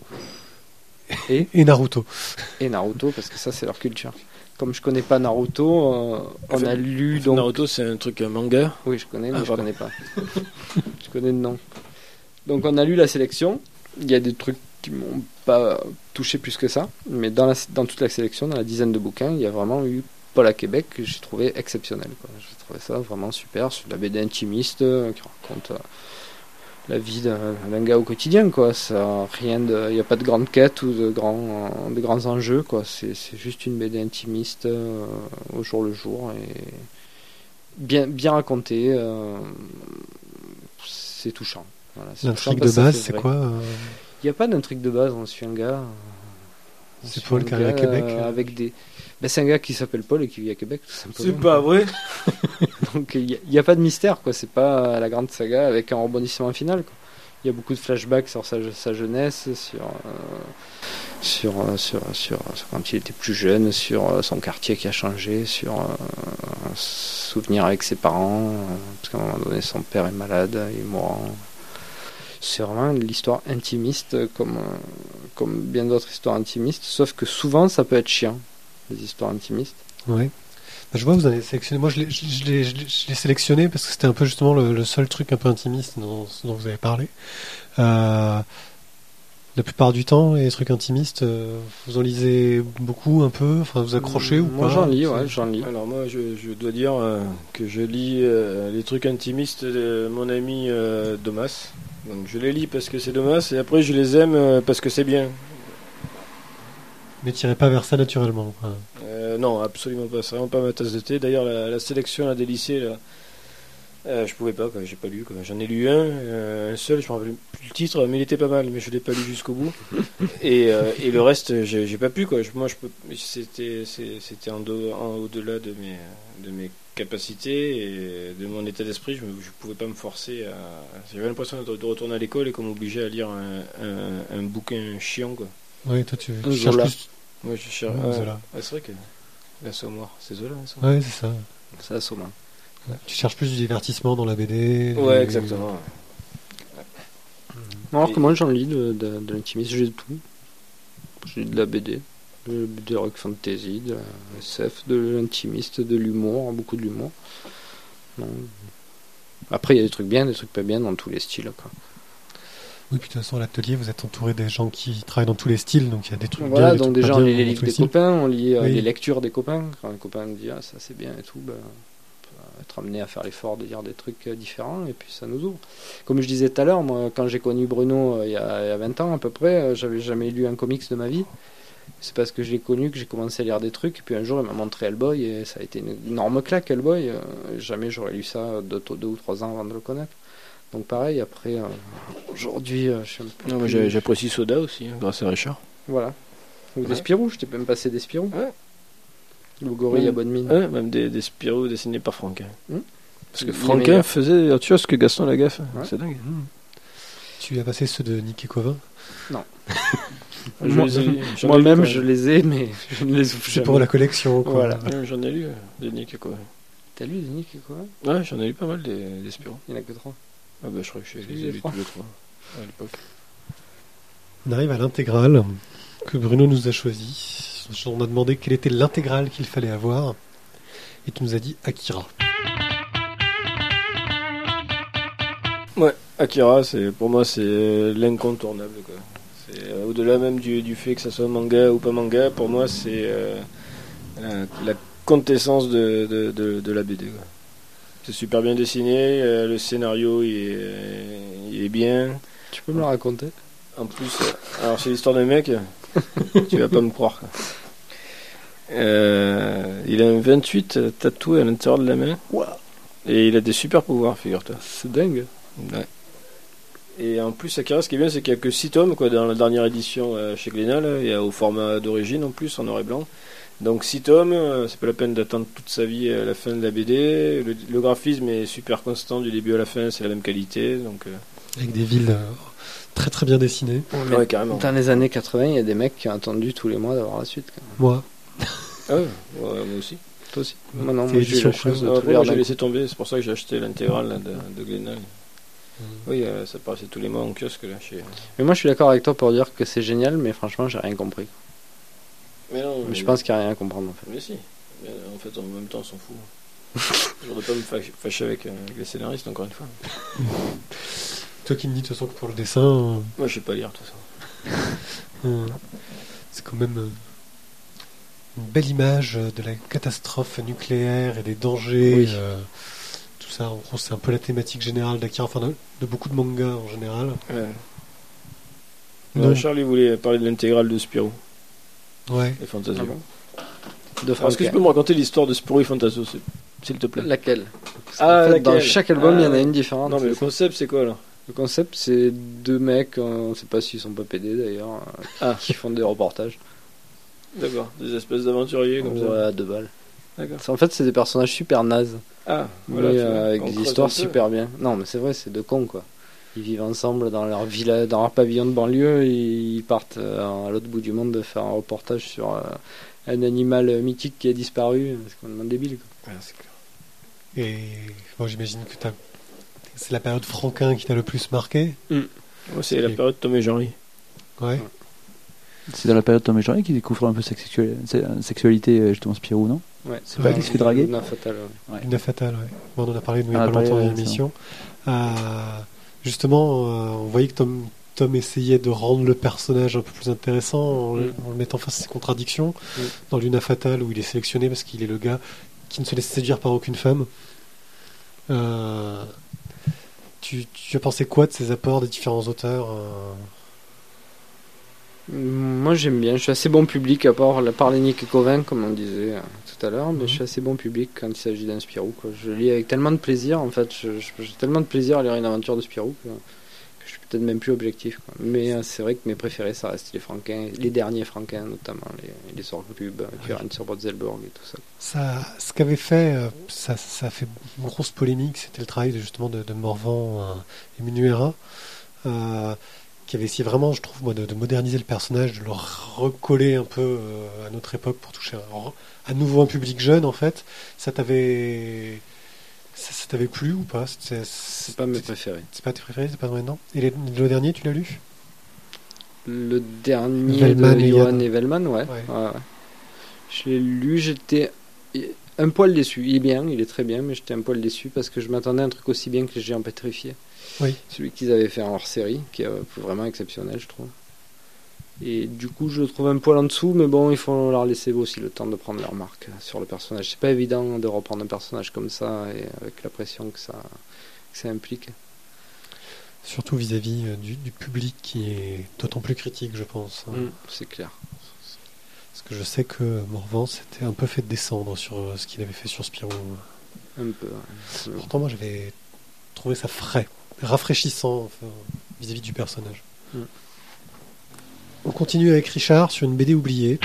Et Et Naruto. et Naruto, parce que ça c'est leur culture. Comme je connais pas Naruto, euh, on Enfin, a lu donc. Naruto, c'est un truc un manga. Oui, je connais, mais Ah, je pardon. connais pas. Je connais le nom. Donc on a lu la sélection. Il y a des trucs qui m'ont pas touché plus que ça, mais dans, la, dans toute la sélection, dans la dizaine de bouquins, il y a vraiment eu Paul à Québec que j'ai trouvé exceptionnel. Quoi. J'ai trouvé ça vraiment super. C'est de la B D intimiste euh, qui raconte euh, la vie d'un d'un gars au quotidien. Quoi. Ça, rien de, il n'y a pas de grande quête ou de grands, euh, de grands enjeux. Quoi. C'est, c'est juste une B D intimiste euh, au jour le jour et bien, bien raconté. Euh, c'est touchant. Voilà, c'est touchant L'intrigue de parce que ça base, fait c'est vrai. quoi euh, Il n'y a pas d'intrigue de base, on suit un gars. on C'est suit Paul un qui arrive à gars, Québec, euh, euh. avec des. Ben, c'est un gars qui s'appelle Paul et qui vit à Québec, tout simplement. C'est pas vrai. Donc il n'y a, a pas de mystère, quoi. C'est pas la grande saga avec un rebondissement final, quoi. Il y a beaucoup de flashbacks sur sa, sa jeunesse, sur, euh, sur, euh, sur, sur, sur quand il était plus jeune, sur euh, son quartier qui a changé, sur euh, un souvenir avec ses parents, euh, parce qu'à un moment donné, son père est malade, il est mourant. C'est vraiment l'histoire intimiste, comme, euh, comme bien d'autres histoires intimistes, sauf que souvent ça peut être chiant, les histoires intimistes. Ouais. Bah, je vois, vous en avez sélectionné. Moi, je l'ai, je, je l'ai, je l'ai- je l'ai sélectionné parce que c'était un peu justement le, le seul truc un peu intimiste dont, dont vous avez parlé. Euh, la plupart du temps, les trucs intimistes, euh, vous en lisez beaucoup, un peu, enfin, vous accrochez ou Moi pas j'en lis, ouais, C'est- j'en lis. Alors moi, je, je dois dire euh, que je lis euh, les trucs intimistes de mon ami euh, Domas. Donc je les lis parce que c'est Domas et après je les aime euh, parce que c'est bien. Mais tirez pas vers ça naturellement. quoi. Euh, non, absolument pas. C'est vraiment pas ma tasse de thé. D'ailleurs, la, la sélection là, des lycées, là, Euh, je pouvais pas, quoi. J'ai pas lu. Quoi. J'en ai lu un, euh, un seul, je me rappelle plus le titre, mais il était pas mal, mais je l'ai pas lu jusqu'au bout. et, euh, et le reste, j'ai, j'ai pas pu. Quoi. Je- moi, je peux, c'était, c'est- c'était en, do- en au-delà de mes, de mes capacités et de mon état d'esprit. Je, me, je pouvais pas me forcer à. J'avais l'impression de, de retourner à l'école et qu'on m'obligeait à lire un, un, un bouquin chiant, quoi. Ouais, toi, tu, tu Un cherches Zola. plus. Moi, je cherche. Ouais, Ouais, Zola. ouais, c'est vrai que l'assommoir, c'est Zola, l'assommoir. Ouais, c'est ça. C'est assommant. Ouais. Tu cherches plus du divertissement dans la B D. Ouais, du- exactement. Alors Et- que moi j'en lis de, de, de l'intimiste, j'ai de tout. J'ai de la B D, de, de rock fantasy, de la S F, de l'intimiste, de l'humour, beaucoup de l'humour. Non. Après il y a des trucs bien, des trucs pas bien dans tous les styles. Quoi. Oui, puis de toute façon, à l'atelier, vous êtes entouré des gens qui travaillent dans tous les styles, donc il y a des trucs Voilà, bien, des donc trucs déjà pas on bien lit les dans livres tous les des styles. copains, on lit euh, Oui. les lectures des copains. Quand un copain me dit ah, ça c'est bien et tout, ben, on peut être amené à faire l'effort de lire des trucs euh, différents et puis ça nous ouvre. Comme je disais tout à l'heure, moi quand j'ai connu Bruno euh, il y, a, il y a vingt ans à peu près, euh, j'avais jamais lu un comics de ma vie. C'est parce que je l'ai connu que j'ai commencé à lire des trucs et puis un jour il m'a montré Hellboy et ça a été une énorme claque Hellboy. Euh, jamais j'aurais lu ça deux, deux ou trois ans avant de le connaître. Donc pareil, après, euh, aujourd'hui, euh, je suis un peu Non, moi, plus- j'ai- j'apprécie Soda aussi, hein, grâce à Richard. Voilà. Ou des Ouais. Spirou, je t'ai même passé des Spirou. Ouais. Le gorille Ouais. à bonne mine. Ouais, même des, des Spirou dessinés par Franquin. Hmm. Parce que Les Franquin meilleurs. faisait, tu vois ce que Gaston Lagaffe, Ouais. c'est dingue. Tu lui as passé ceux de Nick et Covin. Je Moi- les ai- j'en ai Moi-même, lu, je quand les ai, mais je ne les ouvre C'est jamais. pour la collection, quoi. Voilà. même. Ouais, j'en ai lu, euh, des Nick quoi. T'as lu les Nick et quoi? Ouais, j'en ai lu pas mal des, des Spirou. Il n'y en a que trois. Ah bah je crois que je J'ai les lu ai les lus trois. tous les trois à l'époque. On arrive à l'intégrale que Bruno nous a choisi. On a demandé quelle était l'intégrale qu'il fallait avoir. Et tu nous as dit Akira. Ouais, Akira, c'est, pour moi, c'est l'incontournable, quoi. C'est, euh, au-delà même du, du fait que ça soit manga ou pas manga, pour moi, c'est euh, la, la quintessence de, de, de, de la B D, quoi. C'est super bien dessiné, euh, le scénario, il est, il est bien. Tu peux me le raconter? En plus, euh, alors c'est l'histoire d'un mec, tu vas pas me croire, quoi. Euh, il a un vingt-huit tatoué à l'intérieur de la main. Et il a des super pouvoirs, figure-toi. C'est dingue. Ouais. Et en plus, Akira, ce qui est bien, c'est qu'il n'y a que six tomes quoi, dans la dernière édition euh, chez Glénat, là, et au format d'origine en plus, en noir et blanc. Donc six tomes, euh, c'est pas la peine d'attendre toute sa vie à la fin de la B D. Le, le graphisme est super constant du début à la fin, c'est la même qualité. Donc, euh, Avec des villes euh, très très bien dessinées. ouais, carrément. Dans les années quatre-vingts, il y a des mecs qui ont attendu tous les mois d'avoir la suite. Quand même. Moi, Ah ouais, ouais, moi aussi. Toi aussi? Moi non, C'est moi j'ai eu édition la chance de Ah, tout après, lire moi, j'ai d'un laissé tomber, c'est pour ça que j'ai acheté l'intégrale là, de, de Glénat. Oui, euh, ça paraissait tous les mois en kiosque là. Chez... Mais moi je suis d'accord avec toi pour dire que c'est génial, mais franchement j'ai rien compris. Mais non, Mais je pense qu'il n'y a rien à comprendre en fait. Mais si. Mais en fait, en même temps, on s'en fout. Je voudrais pas me fâcher fâcher avec, euh, avec les scénaristes, encore une fois. toi qui me dis de toute façon que pour le dessin, euh, Moi, je sais pas lire tout ça. euh, c'est quand même euh, une belle image de la catastrophe nucléaire et des dangers. Oui. euh, tout ça, en gros, c'est un peu la thématique générale d'Akira, enfin de, de beaucoup de mangas en général. Ouais. Donc- Ouais, Charlie voulait parler de l'intégrale de Spirou Ouais. et Fantasio. Ah bon De Alors, est-ce que tu peux me raconter l'histoire de Spirou et Fantasio, s'il- s'il te plaît? Laquelle? Parce Ah, qu'en fait, dans laquelle chaque album, il y en a Ah. une différente. Non, mais le concept, c'est quoi là? Le concept, c'est deux mecs, euh, on ne sait pas s'ils sont pas pédés d'ailleurs, euh, Ah. qui font des reportages. D'accord, des espèces d'aventuriers comme ça. Voilà, deux balles. D'accord. C'est- En fait, c'est des personnages super nazes, Ah, mais voilà, tu euh, vois, avec on des creuse histoires un peu. super bien. Non, mais c'est vrai, c'est deux cons quoi. Ils vivent ensemble dans leur villa, dans leur pavillon de banlieue, et ils partent euh, à l'autre bout du monde de faire un reportage sur euh, un animal euh, mythique qui a disparu. C'est complètement débile quoi. Ouais, c'est clair. Et bon, j'imagine que t'as... c'est la période Franquin qui t'a le plus marqué. Moi, c'est la période Tom et Jerry. Ouais. C'est dans la période Tom et Jerry qui découvre un peu sa sexualité, sa sexualité euh, justement Spirou, non? Ouais, C'est pas Ouais. qu'il se fait draguer? Luna Fatale, ouais. Luna Fatale, ouais. Bon, on en a parlé nous, il y Ah, a pas parlé, longtemps dans ouais, l'émission. Euh, justement, euh, on voyait que Tom, Tom essayait de rendre le personnage un peu plus intéressant en, le- Mm. en le mettant face à ses contradictions. Mm. Dans Luna Fatale, où il est sélectionné parce qu'il est le gars qui ne se laisse séduire par aucune femme. Euh, tu, tu as pensé quoi de ces apports des différents auteurs euh Moi j'aime bien, je suis assez bon public à part la par les Nick et Covin comme on disait euh, tout à l'heure, mais Mhm. je suis assez bon public quand il s'agit d'un Spirou, quoi. Je lis avec tellement de plaisir en fait, je- je- j'ai tellement de plaisir à lire une aventure de Spirou que, que je suis peut-être même plus objectif, quoi. Mais euh, c'est vrai que mes préférés ça reste les Franquins, les derniers Franquins notamment, les, les Sorglub, euh, qui règnent sur Brotzelburg et tout ça. Ça, ce qu'avait fait, euh, ça, ça a fait une grosse polémique, c'était le travail de, justement de, de Morvan euh, et Munuera, euh, qui avait essayé vraiment, je trouve, moi, de, de moderniser le personnage, de le recoller un peu euh, à notre époque pour toucher un- à nouveau un public jeune, en fait. Ça t'avait, ça, ça t'avait plu ou pas? C'est C'est pas mes préférés. C'est pas tes préférés, c'est pas maintenant. Et les- le dernier, tu l'as lu? Le dernier Velman de et Johan Yann. et Velman, ouais. Ouais. Ouais, ouais. Je l'ai lu, j'étais un poil déçu. Il est bien, il est très bien, mais j'étais un poil déçu parce que je m'attendais à un truc aussi bien que les Géants Pétrifiés. Oui. Celui qu'ils avaient fait en hors-série, qui est vraiment exceptionnel, je trouve. Et du coup, je le trouve un poil en dessous, mais bon, il faut leur laisser aussi le temps de prendre leur marque sur le personnage. C'est pas évident de reprendre un personnage comme ça et avec la pression que ça, que ça implique. Surtout vis-à-vis euh, du, du public qui est d'autant plus critique, je pense. hein. Mm, c'est clair. Parce que je sais que Morvan s'était un peu fait descendre sur euh, ce qu'il avait fait sur Spirou. Un peu. Ouais. Pourtant, moi, j'avais trouvé ça frais, rafraîchissant enfin, vis-à-vis du personnage. Mm. On continue avec Richard sur une B D oubliée.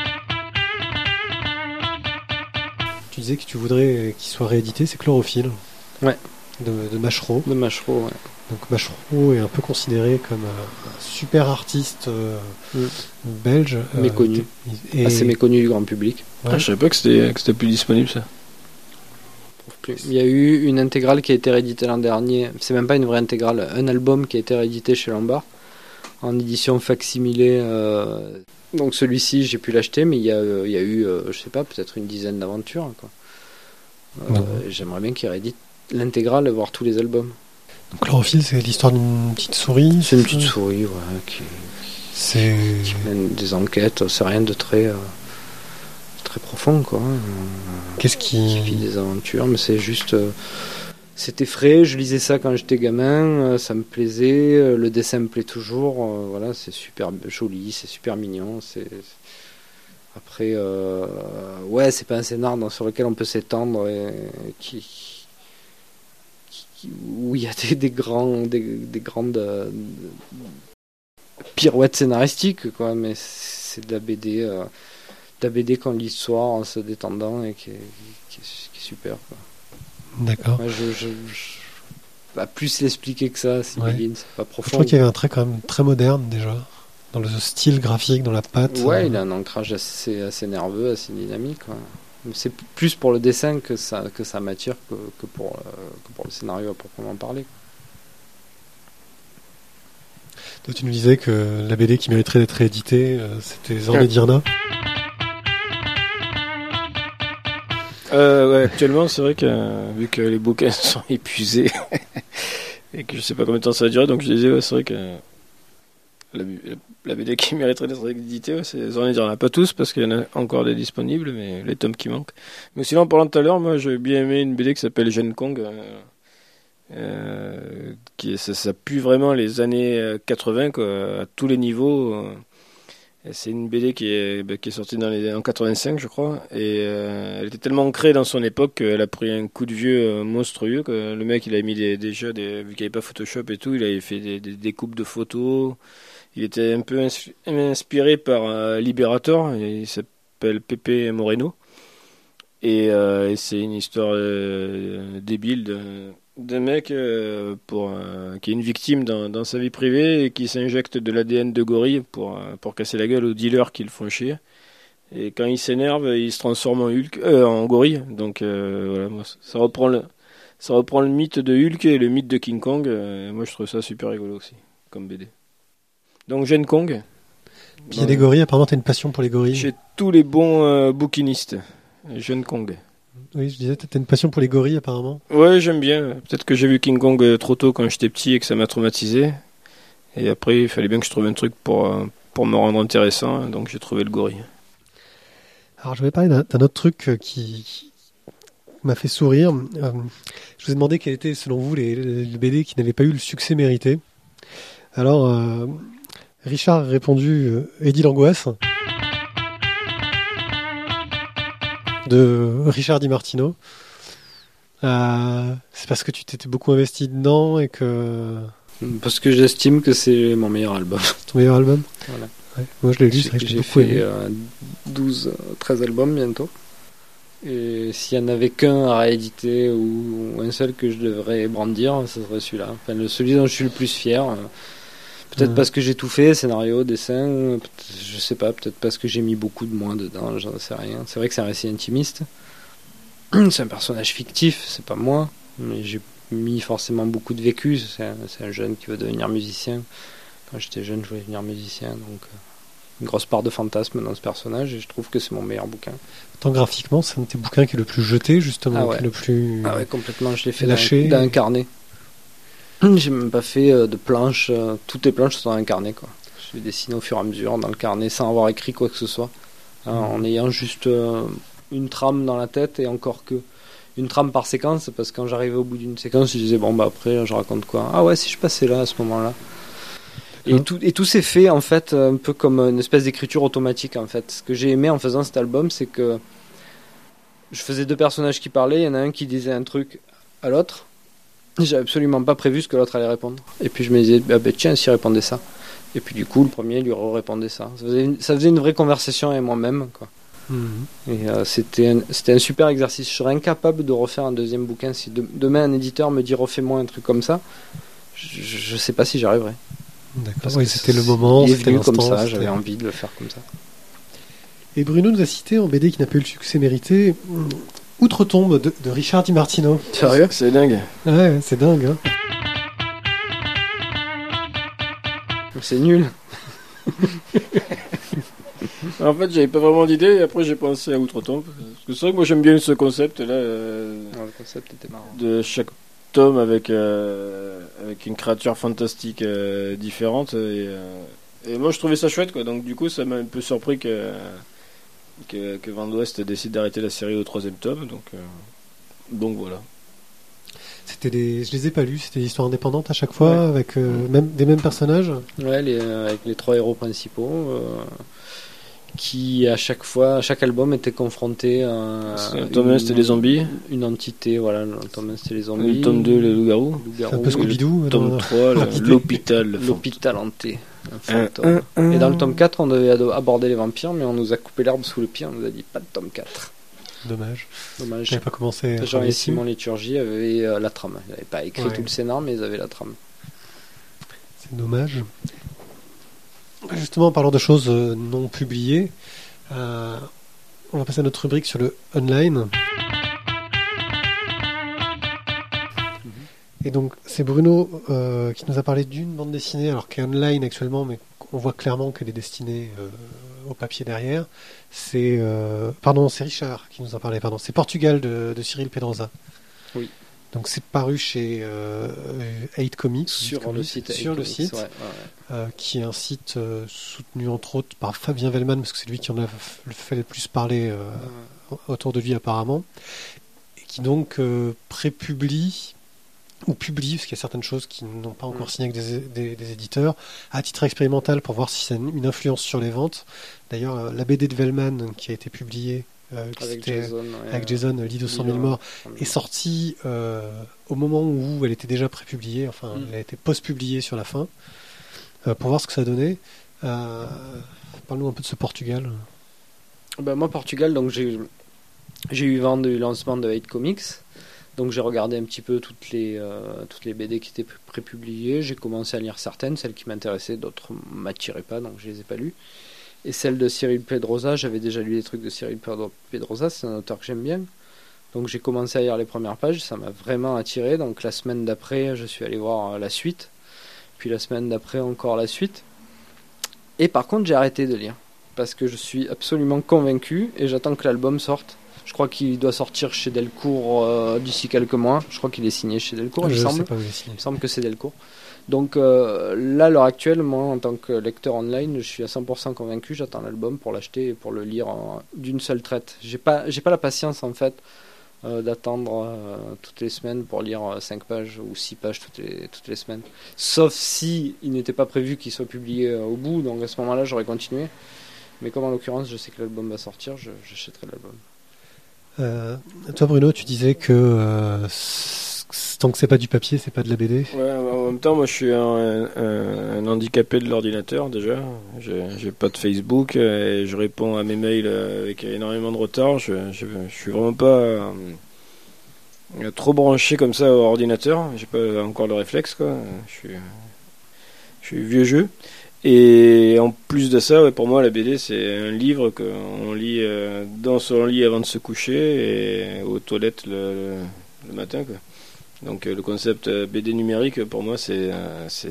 Tu disais que tu voudrais qu'il soit réédité, c'est Chlorophylle. Ouais. De, de Machereau. De Machereau, ouais. Donc Machereau est un peu considéré comme euh, un super artiste euh, Mm. belge. euh, Méconnu. et- Assez méconnu du grand public. Ouais. Ah, je savais pas que c'était que c'était plus disponible ça. Il y a eu une intégrale qui a été rééditée l'an dernier. C'est même pas une vraie intégrale, un album qui a été réédité chez Lombard en édition facsimilée. euh, Donc celui-ci, j'ai pu l'acheter, mais il y a, euh, il y a eu, euh, je sais pas, peut-être une dizaine d'aventures, quoi. Euh, Ouais. J'aimerais bien qu'il réédite l'intégrale, voir tous les albums. Donc Chlorophylle, c'est l'histoire d'une petite souris. C'est une ça petite souris, ouais, qui, C'est qui mène des enquêtes. C'est rien de très, euh, très profond, quoi. Euh, qu'est-ce qui vit qui des aventures, mais c'est juste. euh, C'était frais, je lisais ça quand j'étais gamin, euh, ça me plaisait, euh, le dessin me plaît toujours, euh, voilà, c'est super joli, c'est super mignon. C'est Après, euh, ouais, c'est pas un scénar dans- sur lequel on peut s'étendre et qui, qui- où il y a des, des grands, des, des grandes euh, pirouettes scénaristiques, quoi, mais c'est de la B D, euh, de la B D qu'on lit le soir en se détendant et qui est, qui est, qui est super, quoi. D'accord. Ouais, je, je, je- pas plus l'expliquer que ça, Sibylline, c'est pas Je profond. crois qu'il y avait un trait quand même très moderne déjà, dans le style graphique, dans la patte. Ouais, euh, il a un ancrage assez, assez nerveux, assez dynamique, quoi. Mais c'est plus pour le dessin que ça, que ça m'attire que, que, pour, euh, que pour le scénario à proprement parler. Toi, tu nous disais que la B D qui mériterait d'être rééditée, euh, c'était Zorn et Dirna. Euh, ouais, actuellement, c'est vrai que euh, vu que les bouquins sont épuisés et que je sais pas combien de temps ça va durer, donc je disais, ouais, c'est vrai que la, la B D qui mériterait d'être éditée, ouais, c'est Zorn et Dirna. Pas tous, parce qu'il y en a encore des disponibles, mais les tomes qui manquent. Mais sinon, en parlant tout à l'heure, moi j'ai bien aimé une B D qui s'appelle Gen Kong. Euh, euh, qui ça, ça pue vraiment les années euh, quatre-vingts, quoi, à tous les niveaux. euh. Et c'est une B D qui est, bah, qui est sortie dans les, en quatre-vingt-cinq, je crois, et euh, elle était tellement ancrée dans son époque qu'elle a pris un coup de vieux euh, monstrueux. Que le mec, il avait mis des, déjà, des, vu qu'il n'y avait pas Photoshop et tout, il avait fait des, des découpes de photos. Il était un peu ins- inspiré par euh, Liberator, et il s'appelle Pepe Moreno. Et, euh, et c'est une histoire euh, débile de, d'un mec euh, pour, euh, qui est une victime dans, dans sa vie privée et qui s'injecte de l'A D N de gorille pour, euh, pour casser la gueule aux dealers qui le font chier. Et quand il s'énerve, il se transforme en Hulk, euh, en gorille. Donc euh, voilà, moi, ça reprend le ça reprend le mythe de Hulk et le mythe de King Kong. Euh, moi, je trouve ça super rigolo aussi comme B D. Donc Gen Kong. Puis il y a des gorilles, apparemment t'as une passion pour les gorilles. Chez tous les bons euh, bouquinistes. Gen Kong. Oui, je disais, t'as une passion pour les gorilles apparemment. Ouais, j'aime bien. Peut-être que j'ai vu King Kong euh, trop tôt quand j'étais petit et que ça m'a traumatisé. Et après, il fallait bien que je trouve un truc pour, euh, pour me rendre intéressant. Donc j'ai trouvé le gorille. Alors je vais parler d'un, d'un autre truc euh, qui, qui m'a fait sourire. Euh, je vous ai demandé quels étaient selon vous les, les B D qui n'avaient pas eu le succès mérité. Alors, euh, Richard a répondu euh, Eddie l'angoisse de Richard Di Martino. Euh, c'est parce que tu t'étais beaucoup investi dedans et que Parce que j'estime que c'est mon meilleur album. ton meilleur album. Voilà. Ouais. Moi je l'ai lu, J'ai c'est vrai que j'ai j'ai beaucoup fait aimé. euh, douze, treize albums bientôt. Et s'il y en avait qu'un à rééditer ou un seul que je devrais brandir, ce serait celui-là. Enfin, le, celui dont je suis le plus fier. euh, Peut-être Ouais. parce que j'ai tout fait, scénario, dessin, peut-être- je sais pas, peut-être parce que j'ai mis beaucoup de moi dedans, j'en sais rien. C'est vrai que c'est un récit intimiste. C'est un personnage fictif, c'est pas moi, mais j'ai mis forcément beaucoup de vécu. C'est un, c'est un jeune qui veut devenir musicien. Quand j'étais jeune, je voulais devenir musicien, donc euh, une grosse part de fantasme dans ce personnage, et je trouve que c'est mon meilleur bouquin. Tant graphiquement, c'est un de tes bouquins qui est le plus jeté, justement, Ah ouais. qui est le plus. Ah ouais, complètement, je l'ai fait Lâché. d'un d'un carnet. J'ai même pas fait euh, de planches, euh, toutes les planches sont dans un carnet, quoi. Je les dessine au fur et à mesure dans le carnet sans avoir écrit quoi que ce soit, hein, en ayant juste euh, une trame dans la tête, et encore que une trame par séquence, parce que quand j'arrivais au bout d'une séquence, je disais bon bah après je raconte quoi. Ah ouais, si je passais là à ce moment-là. Et D'accord. tout, et tout s'est fait en fait un peu comme une espèce d'écriture automatique en fait. Ce que j'ai aimé en faisant cet album, c'est que je faisais deux personnages qui parlaient, il y en a un qui disait un truc à l'autre. J'avais absolument pas prévu ce que l'autre allait répondre. Et puis je me disais, ah ben tiens, s'il répondait ça. Et puis du coup, le premier lui répondait ça. Ça faisait une, ça faisait une vraie conversation avec moi-même, quoi. Mhm. Et euh, c'était, un, c'était un super exercice. Je serais incapable de refaire un deuxième bouquin. Si de, demain un éditeur me dit refais-moi un truc comme ça, je, je sais pas si j'arriverais. D'accord. Parce Oui, que c'était le c'est- moment, il est c'était venu comme l'instant, ça, c'était- j'avais envie de le faire comme ça. Et Bruno nous a cité en B D qui n'a pas eu le succès mérité, hum, Outre-tombe de, de Richard Di Martino. Sérieux? C'est dingue. Ouais, c'est dingue. Hein. C'est nul. En fait, j'avais pas vraiment d'idée, et après j'ai pensé à Outre-tombe. Parce que c'est vrai que moi j'aime bien ce concept là, euh, Ouais, le concept était marrant. de chaque tome avec, euh, avec une créature fantastique euh, différente. Et, euh, et moi je trouvais ça chouette, quoi. Donc du coup, ça m'a un peu surpris que, que, que Van West décide d'arrêter la série au troisième tome. Donc, euh, donc voilà. C'était des, je les ai pas lus, c'était des histoires indépendantes à chaque fois, Ouais. avec euh, même, des mêmes personnages. Ouais, les, euh, avec les trois héros principaux, euh, qui à chaque fois, à chaque album étaient confrontés à Le tome un, c'était les zombies. une entité. Voilà, le tome un c'était les zombies. Le tome deux, les loups-garous. C'est un loups-garous, peu Scooby-Doo. Le tome dans- trois, le- l'entité. l'hôpital. le fantôme. l'hôpital hanté. Un Un, fantôme. un, un. Et dans le tome quatre, on devait ado- aborder les vampires, mais on nous a coupé l'herbe sous le pied, on nous a dit pas de tome quatre. Dommage. Dommage. J'avais pas commencé à Jean travailler et dessus. Simon Liturgie avaient euh, la trame. Ils n'avaient pas écrit Ouais. tout le scénar, mais ils avaient la trame. C'est dommage. Justement, en parlant de choses euh, non publiées, euh, on va passer à notre rubrique sur le online. Et donc, c'est Bruno euh, qui nous a parlé d'une bande dessinée, alors qui est online actuellement, mais on voit clairement qu'elle est destinée euh, au papier derrière. C'est, euh, pardon, c'est Richard qui nous en parlait. Pardon, c'est Portugal de, de Cyril Pedrosa. Oui. Donc, c'est paru chez euh, eight Comics. Sur Comics, le site. Sur le Comics, site. ouais, ouais, ouais. Euh, qui est un site euh, soutenu entre autres par Fabien Vellman, parce que c'est lui qui en a f- fait le plus parler euh, autour de lui apparemment, et qui donc euh, prépublie ou publie, parce qu'il y a certaines choses qui n'ont pas encore Mm. signé avec des, des- des éditeurs, à titre expérimental pour voir si ça a une une influence sur les ventes. D'ailleurs, euh, la B D de Vellman qui a été publiée, euh, qui Avec c'était- Jason. ouais, avec Jason, euh, Lit de cent mille Lit, morts, ouais. est sortie euh, au moment où elle était déjà prépubliée, enfin Mm. elle a été post-publiée sur la fin, euh, pour voir ce que ça donnait. Euh, Parle-nous un peu de ce Portugal. Ben, moi, Portugal, donc j'ai j'ai eu vent du lancement de eight Comics. Donc j'ai regardé un petit peu toutes les, euh, toutes les B D qui étaient pré- prépubliées. J'ai commencé à lire certaines, celles qui m'intéressaient, d'autres m'attiraient pas, donc je les ai pas lues. Et celle de Cyril Pedrosa, j'avais déjà lu des trucs de Cyril Pedro- Pedrosa, c'est un auteur que j'aime bien. Donc j'ai commencé à lire les premières pages, ça m'a vraiment attiré. Donc la semaine d'après, je suis allé voir euh, la suite. Puis la semaine d'après, encore la suite. Et par contre, j'ai arrêté de lire. Parce que je suis absolument convaincu et j'attends que l'album sorte. Je crois qu'il doit sortir chez Delcourt euh, d'ici quelques mois. Je crois qu'il est signé chez Delcourt, il me Je semble. sais pas où il est signé. Il me semble que c'est Delcourt. Donc euh, là, à l'heure actuelle, moi, en tant que lecteur online, je suis à cent pour cent convaincu. J'attends l'album pour l'acheter et pour le lire en- d'une seule traite. J'ai pas, j'ai pas la patience, en fait, euh, d'attendre euh, toutes les semaines pour lire cinq pages ou six pages toutes les, toutes les semaines. Sauf si il n'était pas prévu qu'il soit publié euh, au bout, donc à ce moment-là j'aurais continué. Mais comme en l'occurrence je sais que l'album va sortir, je, j'achèterai l'album. Euh, toi Bruno, tu disais que euh, c- tant que c'est pas du papier, c'est pas de la B D. Ouais, en même temps, moi je suis un, un- un handicapé de l'ordinateur déjà. J'ai, j'ai pas de Facebook euh, et je réponds à mes mails euh, avec énormément de retard. Je, je, je suis vraiment pas euh, trop branché comme ça au ordinateur. J'ai pas encore le réflexe, quoi. Je suis, je suis vieux jeu. Et en plus de ça, ouais, pour moi, la B D, c'est un livre qu'on lit euh, dans son lit avant de se coucher et aux toilettes le, le, le matin, quoi. Donc euh, le concept euh, B D numérique, pour moi, c'est, euh, c'est,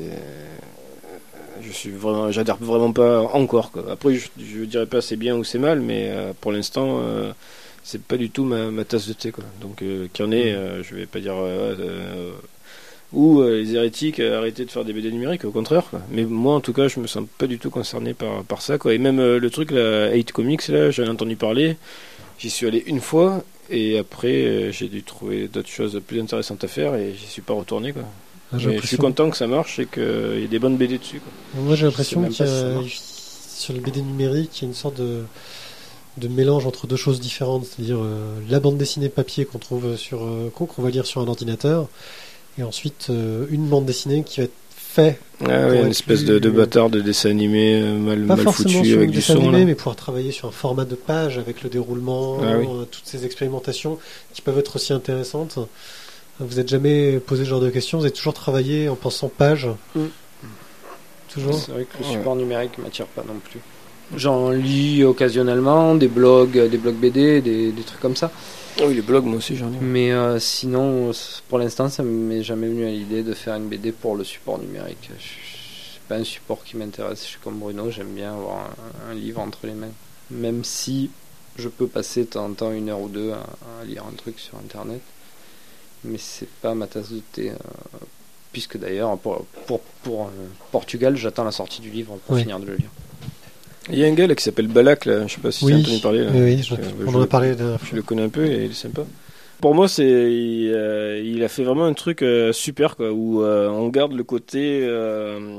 euh, je suis vraiment, j'adhère vraiment pas encore, quoi. Après, je, je dirais pas c'est bien ou c'est mal, mais euh, pour l'instant, euh, c'est pas du tout ma, ma tasse de thé, quoi. Donc euh, qu'il y en ait, euh, je vais pas dire euh, euh, ou euh, les hérétiques euh, arrêter de faire des B D numériques, au contraire, quoi. Mais moi, en tout cas, je me sens pas du tout concerné par par ça, quoi. Et même euh, le truc, la eight Comics, là, j'en ai entendu parler. J'y suis allé une fois et après euh, j'ai dû trouver d'autres choses plus intéressantes à faire et j'y suis pas retourné, quoi. Ah, j'ai Mais je l'impression- suis content que ça marche et qu'il y ait des bonnes B D dessus, quoi. Moi j'ai l'impression Je sais qu'il y même pas a, si ça sur le B D numérique, il y a une sorte de, de mélange entre deux choses différentes, c'est-à-dire euh, la bande dessinée papier qu'on trouve sur euh, qu'on qu'on va lire sur un ordinateur, et ensuite euh, une bande dessinée qui va être faite, Ah Pour ouais, être une espèce plus- de, de bâtard de dessin animé euh, mal, pas mal forcément foutu sur avec une du dessin son, animé, là. mais pouvoir travailler sur un format de page avec le déroulement, Ah oui. euh, toutes ces expérimentations qui peuvent être aussi intéressantes. Vous n'êtes jamais posé ce genre de questions, vous avez toujours travaillé en pensant page. Mm. Toujours. C'est vrai que le Ouais. support numérique m'attire pas non plus. J'en lis occasionnellement, des blogs, des blogs B D, des, des trucs comme ça. Ah oui, les blogs, moi aussi j'en ai. Mais euh, sinon, pour l'instant, ça m'est jamais venu à l'idée de faire une B D pour le support numérique. Je- C'est pas un support qui m'intéresse. Je suis comme Bruno, j'aime bien avoir un, un livre entre les mains. Même si je peux passer de temps en temps une heure ou deux à, à lire un truc sur Internet. Mais c'est pas ma tasse de thé. euh, puisque d'ailleurs, pour, pour, pour euh, Portugal, j'attends la sortie du livre pour Oui. finir de le lire. Il y a un gars là qui s'appelle Balak, là. Je sais pas si tu as Oui, entendu parler, là. oui, oui, je- Euh, on je- en a parlé la dernière Je fois. le connais un peu et il est sympa. Pour moi, c'est il, euh, il a fait vraiment un truc euh, super, quoi, où euh, on garde le côté, euh,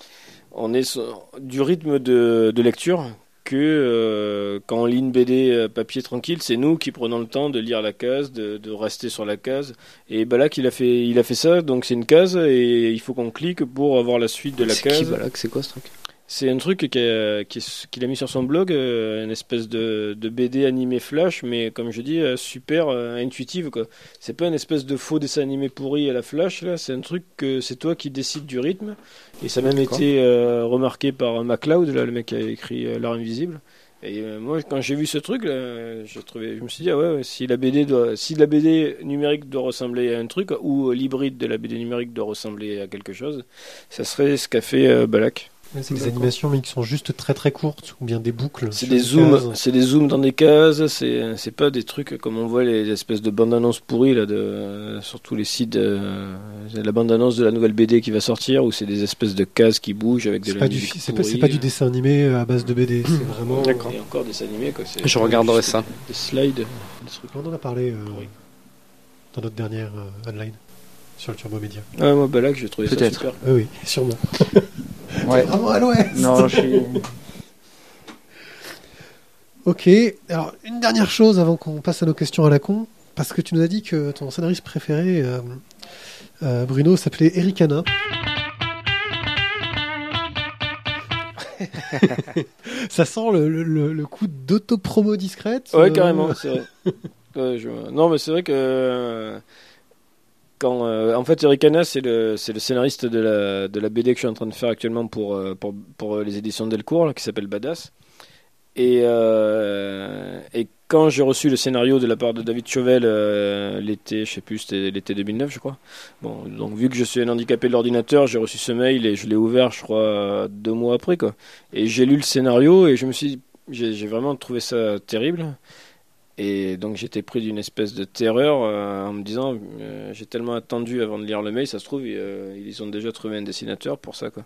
on est sur- du rythme de, de lecture que euh, quand on lit une B D euh, papier tranquille, c'est nous qui prenons le temps de lire la case, de, de rester sur la case. Et Balak, il a fait, il a fait ça, donc c'est une case et il faut qu'on clique pour avoir la suite de la C'est case. qui, Balak? C'est quoi ce truc? C'est un truc qui a- qui est- qu'il a mis sur son blog, euh, une espèce de, de B D animé flash, mais comme je dis, euh, super euh, intuitive, quoi. C'est pas une espèce de faux dessin animé pourri à la flash, là. C'est un truc que c'est toi qui décides du rythme. Et ça a même D'accord. été euh, remarqué par MacLeod, là, le mec qui a écrit euh, L'Art Invisible. Et euh, moi, quand j'ai vu ce truc, là, j'ai trouvé, je me suis dit, ah ouais, ouais, si la B D doit, si la B D numérique doit ressembler à un truc, ou euh, l'hybride de la B D numérique doit ressembler à quelque chose, ça serait ce qu'a fait euh, Balak. C'est des animations mais qui sont juste très très courtes ou bien des boucles. C'est sur des une zooms, case. c'est des zooms dans des cases, c'est c'est pas des trucs comme on voit les espèces de bandes annonces pourries là de euh, sur tous les sites, euh, la bande annonce de la nouvelle B D qui va sortir où c'est des espèces de cases qui bougent avec de C'est la pas, du, musique c'est, pas, c'est pourrie. pas du dessin animé à base de B D, c'est vraiment. D'accord. Et encore des animés, quoi. c'est- Je regarderai c'est ça. Des slides, des trucs. On en a parlé euh, Oui. dans notre dernière euh, online sur le Turbo Média. Ah moi Balak, j'ai trouvé ça Peut-être. super. Oui, oui, sûrement. Ouais. Vraiment à l'ouest. Non, je suis. Ok, alors une dernière chose avant qu'on passe à nos questions à la con, parce que tu nous as dit que ton scénariste préféré, euh, euh, Bruno, s'appelait Eric Hanna. Ça sent le, le- le- le coup d'auto-promo discrète. Ouais, euh, carrément, c'est vrai. Ouais, je- Non, mais c'est vrai que euh, quand, euh, en fait, Eric Hanna, c'est le, c'est le scénariste de la, de la B D que je suis en train de faire actuellement pour, euh, pour, pour les éditions Delcourt, là, qui s'appelle Badass. Et, euh, et quand j'ai reçu le scénario de la part de David Chauvel euh, l'été, je sais plus, c'était l'été deux mille neuf, je crois. Bon, donc vu que je suis un handicapé de l'ordinateur, j'ai reçu ce mail et je l'ai ouvert, je crois, deux mois après, quoi. Et j'ai lu le scénario et je me suis, j'ai, j'ai vraiment trouvé ça terrible. Et donc j'étais pris d'une espèce de terreur euh, en me disant, euh, j'ai tellement attendu avant de lire le mail, ça se trouve, euh, ils ont déjà trouvé un dessinateur pour ça, quoi.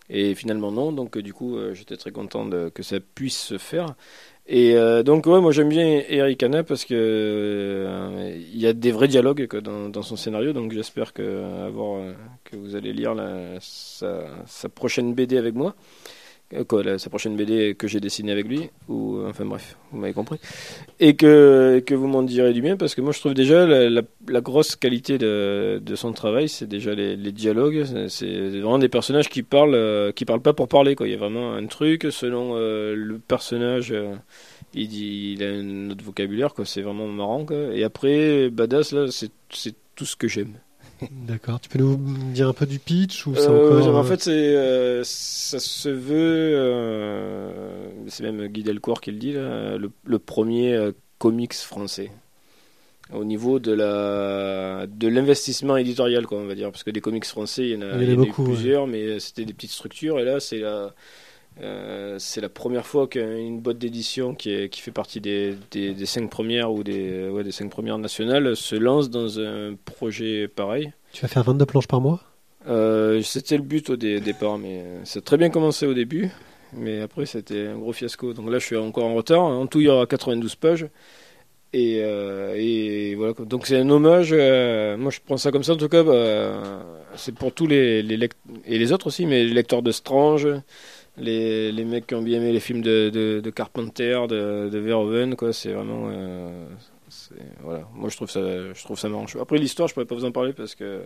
Et finalement non, donc euh, du coup euh, j'étais très content de, que ça puisse se faire. Et euh, donc ouais, moi j'aime bien Eric Hanna parce que euh, il y a des vrais dialogues quoi, dans, dans son scénario, donc j'espère que, avoir, euh, que vous allez lire la, sa, sa prochaine B D avec moi. Quoi, la, sa prochaine B D que j'ai dessinée avec lui, ou enfin bref, vous m'avez compris, et que, que vous m'en direz du bien, parce que moi je trouve déjà la, la, la grosse qualité de, de son travail, c'est déjà les, les dialogues, c'est, c'est vraiment des personnages qui parlent, euh, qui parlent pas pour parler, quoi. Il y a vraiment un truc, selon euh, le personnage, euh, il, dit, il a un autre vocabulaire, quoi. C'est vraiment marrant, quoi. Et après, Badass, là, c'est, c'est tout ce que j'aime. D'accord. Tu peux nous dire un peu du pitch ou c'est euh, encore... En fait, c'est, euh, ça se veut. Euh, c'est même Guy Delcourt qui le dit, là, le, le premier euh, comics français. Au niveau de, la, de l'investissement éditorial, quoi, on va dire. Parce que des comics français, il y en a, il y en a, il y en a beaucoup, eu plusieurs, ouais. mais c'était des petites structures. Et là, c'est la. Euh, c'est la première fois qu'une boîte d'édition qui, est, qui fait partie des, des, des cinq premières ou des, ouais, des cinq premières nationales se lance dans un projet pareil. Tu vas faire vingt-deux planches par mois ? euh, C'était le but au dé- départ, mais ça a très bien commencé au début, mais après c'était un gros fiasco. Donc là je suis encore en retard. En tout il y aura quatre-vingt-douze pages. Et, euh, et voilà. Donc c'est un hommage. Euh, moi je prends ça comme ça en tout cas. Bah, c'est pour tous les, les lect- et les autres aussi, mais les lecteurs de Strange. Les, les mecs qui ont bien aimé les films de, de, de Carpenter, de, de Verhoeven, quoi, c'est vraiment. Euh, c'est, voilà. Moi, je trouve ça, je trouve ça marrant. Après, l'histoire, je pourrais pas vous en parler parce que.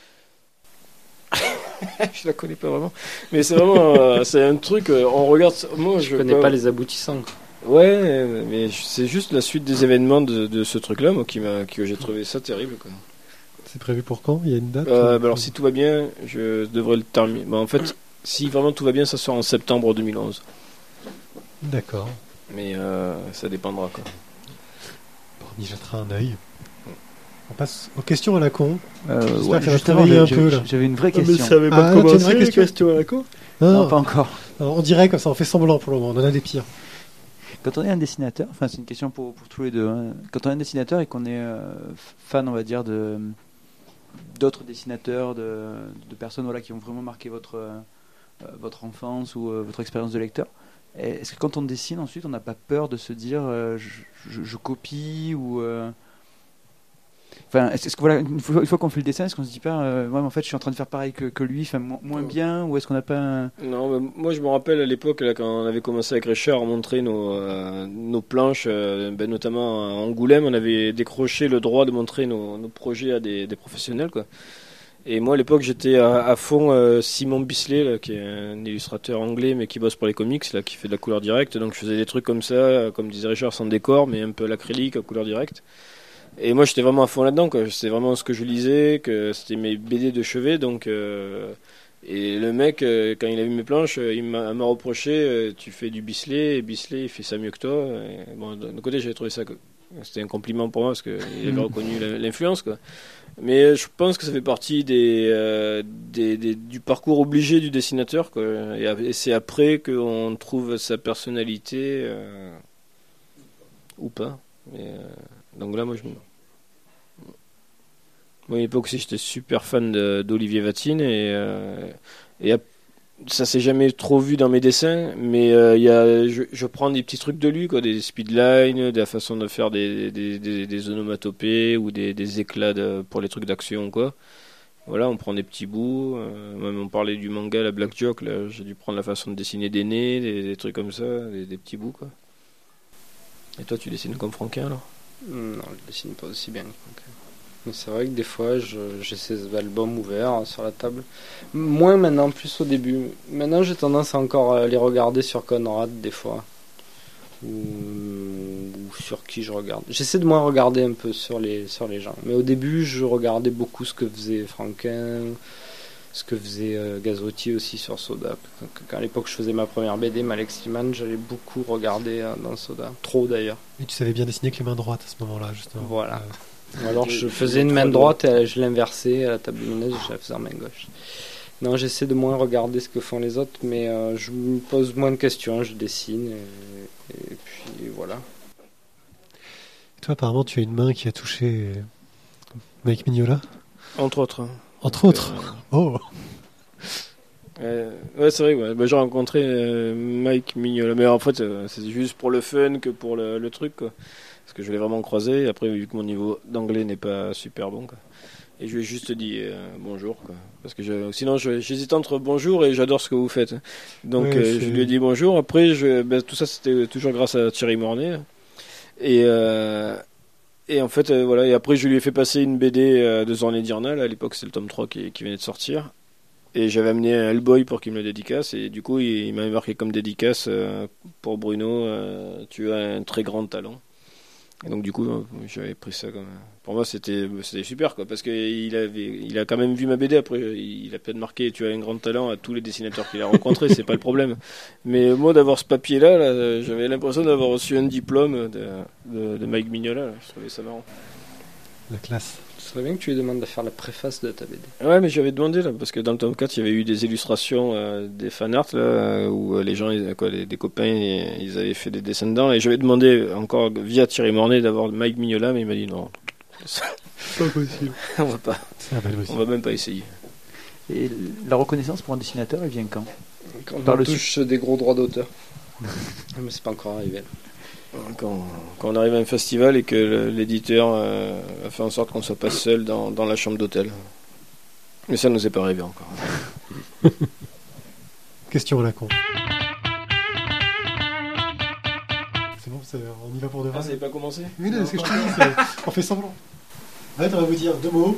Je la connais pas vraiment. Mais c'est vraiment. Euh, c'est un truc. Euh, on regarde. Moi, je, Je connais pas, pas les aboutissants. Ouais, mais c'est juste la suite des événements de, de ce truc-là, moi, qui m'a, que j'ai trouvé ça terrible, quoi. C'est prévu pour quand ? Il y a une date euh, ou... bah Alors, si tout va bien, je devrais le terminer. Bah, en fait. Si vraiment tout va bien, ça sort en septembre deux mille onze. D'accord. Mais euh, ça dépendra, quoi. Bon, on y jettera un œil. On passe aux questions à la con. Euh, J'espère ouais, que ça va justement, travailler un j'avais- peu, là. J'avais une vraie Ah, mais question. ça avait Ah, non, tu as une vraie question à la con. Non, Non, non. pas encore. Alors, on dirait comme ça, on fait semblant pour le moment. On en a des pires. Quand on est un dessinateur, enfin c'est une question pour, pour tous les deux, hein. Quand on est un dessinateur et qu'on est euh, fan, on va dire, de d'autres dessinateurs, de, de personnes voilà, qui ont vraiment marqué votre, euh, votre enfance ou euh, votre expérience de lecteur, est-ce que quand on dessine ensuite, on n'a pas peur de se dire euh, je, je, je copie ou... Euh... Enfin, est-ce que voilà, une fois, une fois qu'on fait le dessin, est-ce qu'on se dit pas, euh, ouais, mais en fait, je suis en train de faire pareil que, que lui, enfin, mo- moins bien, ou est-ce qu'on n'a pas un... Non, mais moi je me rappelle à l'époque là, quand on avait commencé avec Richard à montrer nos, euh, nos planches, euh, ben, notamment à Angoulême, on avait décroché le droit de montrer nos, nos projets à des, des professionnels, quoi. Et moi à l'époque j'étais à, à fond euh, Simon Bisley, là, qui est un illustrateur anglais mais qui bosse pour les comics, là, qui fait de la couleur directe, donc je faisais des trucs comme ça, comme disait Richard, sans décor, mais un peu à l'acrylique, à couleur directe. Et moi j'étais vraiment à fond là-dedans, quoi. C'était vraiment ce que je lisais, que c'était mes B D de chevet, donc euh, et le mec euh, quand il a vu mes planches, euh, il m'a, m'a reproché euh, tu fais du Bisley et Bisley il fait ça mieux que toi. Et bon, d'un côté j'avais trouvé ça que c'était un compliment pour moi parce qu'il avait reconnu l'influence, quoi. Mais je pense que ça fait partie des, euh, des, des du parcours obligé du dessinateur, quoi. Et, et c'est après qu'on trouve sa personnalité euh, ou pas. Mais, euh, donc là moi je Moi, à l'époque aussi, j'étais super fan de, d'Olivier Vatine et, euh, et à, ça s'est jamais trop vu dans mes dessins, mais euh, y a, je, je prends des petits trucs de lui, quoi, des speedlines, de la façon de faire des, des, des, des onomatopées ou des, des éclats de, pour les trucs d'action, quoi. Voilà, on prend des petits bouts. Euh, même on parlait du manga, la Black Joke, là, j'ai dû prendre la façon de dessiner des nez, des, des trucs comme ça, des, des petits bouts, quoi. Et toi, tu dessines comme Franquin, alors ? Non, je dessine pas aussi bien. Donc, mais c'est vrai que des fois, je, j'ai ces albums ouverts sur la table. Moins maintenant, plus au début. Maintenant, j'ai tendance à encore les regarder sur Conrad, des fois. Ou, ou sur qui je regarde. J'essaie de moins regarder un peu sur les, sur les gens. Mais au début, je regardais beaucoup ce que faisait Franquin, ce que faisait euh, Gazotti aussi sur Soda. Donc, quand à l'époque, je faisais ma première B D, Malex Timan, j'allais beaucoup regarder euh, dans Soda. Trop, d'ailleurs. Et tu savais bien dessiner avec les mains droites à ce moment-là, justement. Voilà. Euh, Ou alors je faisais une main droite et je l'inversais à la table lumineuse et je la faisais en main gauche. Non, j'essaie de moins regarder ce que font les autres, mais euh, je me pose moins de questions, je dessine et, et puis voilà. Toi, apparemment, tu as une main qui a touché Mike Mignola, Entre autres. entre autres. Oh. Euh, ouais, c'est vrai. Ouais. Bah, j'ai rencontré euh, Mike Mignola, mais en fait, euh, c'est juste pour le fun que pour le, le truc, quoi. Parce que je l'ai vraiment croisé. Et après, vu que mon niveau d'anglais n'est pas super bon, quoi. Et je lui ai juste dit euh, bonjour, quoi. Parce que je, sinon, je- j'hésite entre bonjour et j'adore ce que vous faites. Donc, Ouais, euh, c'est- je lui ai dit bonjour. Après, je, ben, tout ça, c'était toujours grâce à Thierry Mornay. Et, euh, et en fait, euh, voilà. Et après, je lui ai fait passer une B D euh, de Zorn et Diurnal. À l'époque, c'était le tome trois qui, qui venait de sortir. Et j'avais amené un Hellboy pour qu'il me le dédicace. Et du coup, il, il m'avait marqué comme dédicace euh, pour Bruno. Euh, tu as un très grand talent. Et donc, du coup, euh, j'avais pris ça comme. Pour moi, c'était c'était super, quoi. Parce qu'il avait, il a quand même vu ma B D. Après, il a peut-être marqué tu as un grand talent à tous les dessinateurs qu'il a rencontrés. C'est pas le problème. Mais moi, d'avoir ce papier-là, là, j'avais l'impression d'avoir reçu un diplôme de, de, de Mike Mignola. Là. Je trouvais ça marrant. La classe. Ce serait bien que tu lui demandes de faire la préface de ta B D. Ouais, mais j'avais demandé là, parce que dans le tome quatre, il y avait eu des illustrations, euh, des fanarts là, euh, où euh, les gens, ils, quoi, les, des copains, ils, ils avaient fait des dessins dedans, et j'avais demandé encore via Thierry Mornay d'avoir Mike Mignola, mais il m'a dit non, Pas possible. on va pas, C'est pas on possible. va même pas essayer. Et la reconnaissance pour un dessinateur, elle vient quand? Quand Par on le touche des gros droits d'auteur. Mais c'est pas encore arrivé. Quand, quand on arrive à un festival et que le- l'éditeur euh, a fait en sorte qu'on soit pas seul dans, dans la chambre d'hôtel. Mais ça nous est pas arrivé encore. Question à la con. C'est bon, c'est- on y va pour de vrai. Ah, ça n'avait pas commencé? Oui, non, c'est ce que je te dis, c'est- on fait semblant. En fait, on va vous dire deux mots.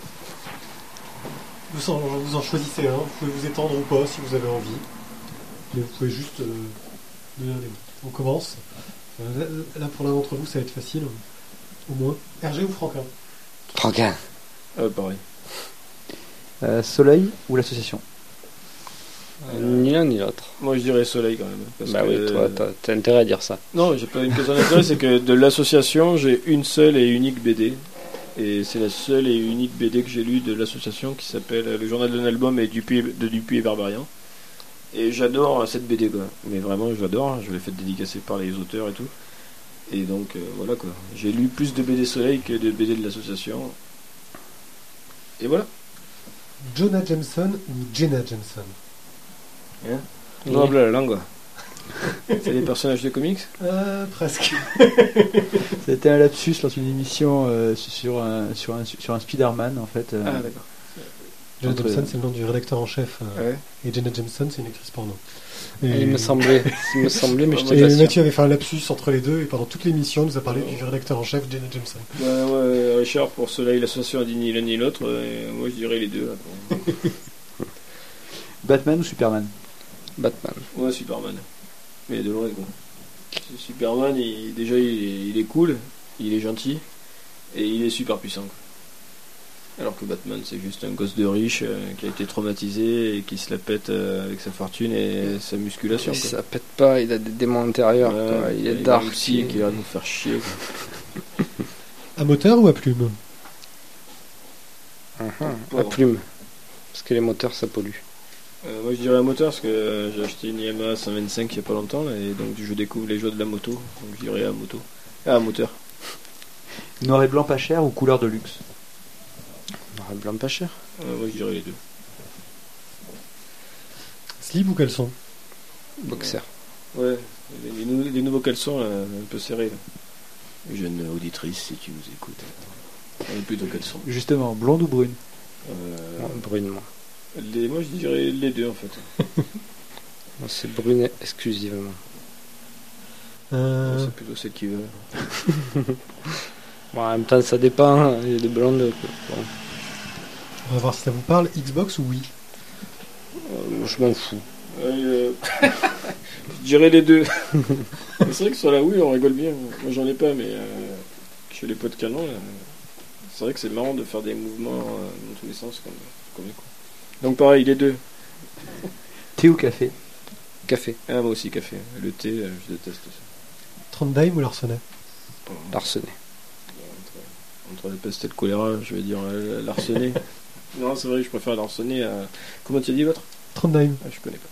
Vous en, vous en choisissez un. Vous pouvez vous étendre ou pas si vous avez envie. Mais vous pouvez juste euh, donner un des mots. On commence. Euh, Là, là, pour l'un d'entre vous, ça va être facile. Au moins. R G ou Franquin? Franquin. Ah, pareil. Euh, Soleil ou l'association? Ni l'un ni l'autre. Moi je dirais Soleil quand même. Parce Bah que- oui, toi, t'as, t'as intérêt à dire ça. Non, j'ai pas une question d'intérêt, c'est que de l'association, j'ai une seule et unique B D. Et c'est la seule et unique B D que j'ai lue de l'association qui s'appelle Le Journal d'un album et Dupuis, de Dupuis et Barbarian. Et j'adore cette B D, quoi. Mais vraiment, je l'adore. Je l'ai fait dédicacer par les auteurs et tout. Et donc, euh, voilà, quoi. J'ai lu plus de B D Soleil que de B D de l'association. Et voilà. Jonah Jameson ou Jenna Jameson? Non, bleu la langue, quoi. C'est des personnages de comics? Euh, presque. C'était un lapsus lors d'une émission euh, sur, un, sur, un, sur un Spider-Man en fait. euh, Ah, d'accord. Jonah Entre- Jameson, c'est le nom du rédacteur en chef. euh, Ouais. Et Jenna Jameson, c'est une actrice porno. Il me semblait, il me semblait, mais je Et t'ai Et pas sûr. Mathieu avait fait un lapsus entre les deux, et pendant toute l'émission, il nous a parlé du rédacteur en chef, Jenna Jameson. Ouais, ouais, Richard, pour Soleil, l'association a dit ni l'un ni l'autre. Et moi, je dirais les deux. Là, pour- Batman ou Superman? Batman. Ouais, Superman. Mais de loin, quoi. Superman, il, déjà, il est, il est cool, il est gentil, et il est super puissant, quoi. Alors que Batman, c'est juste un gosse de riche euh, qui a été traumatisé et qui se la pète euh, avec sa fortune et sa musculation, quoi. Ça pète pas, il a des démons intérieurs. Ouais, quoi. Il est a dark. un psy il- qui va nous faire chier, quoi. À moteur ou à plume? Mhm, à plume. Parce que les moteurs, ça pollue. Euh, moi, je dirais un moteur parce que euh, j'ai acheté une Yamaha cent vingt-cinq il y a pas longtemps, là, et donc je découvre les joies de la moto. Donc je dirais à moto. Ah, à moteur. Noir et blanc pas cher ou couleur de luxe? Noir et blanc pas cher. Euh, moi, je dirais les deux. Slip ou caleçon? Boxer. Ouais, les, les nou- les nouveaux caleçons, là, un peu serrés. Là. Jeune auditrice, si tu nous écoutes, on est plutôt caleçons. Justement, blonde ou brune? Euh, Ouais, brune, moi. les, moi, je dirais les deux, en fait. Moi, c'est brune exclusivement. Euh, C'est plutôt celle qui veut. Bon, en même temps, ça dépend. hein. Il y a des blondes. quoi. Bon, on va voir si ça vous parle. Xbox ou Wii? euh, je m'en fous. Euh, je dirais les deux. C'est vrai que sur la Wii, on rigole bien. Moi, j'en ai pas, mais euh, chez les potes canons, là, c'est vrai que c'est marrant de faire des mouvements euh, dans tous les sens. Comme, comme les cons. Donc, pareil, les deux. Thé ou café? Café. Ah, moi aussi, café. Le thé, euh, je déteste ça. Trondheim ou Larsenet? Larsenet. Entre, entre la peste et le choléra, je vais dire euh, Larsenet. Non, c'est vrai que je préfère Larsenet à... Comment tu as dit l'autre? Trondheim. Ah, je connais pas.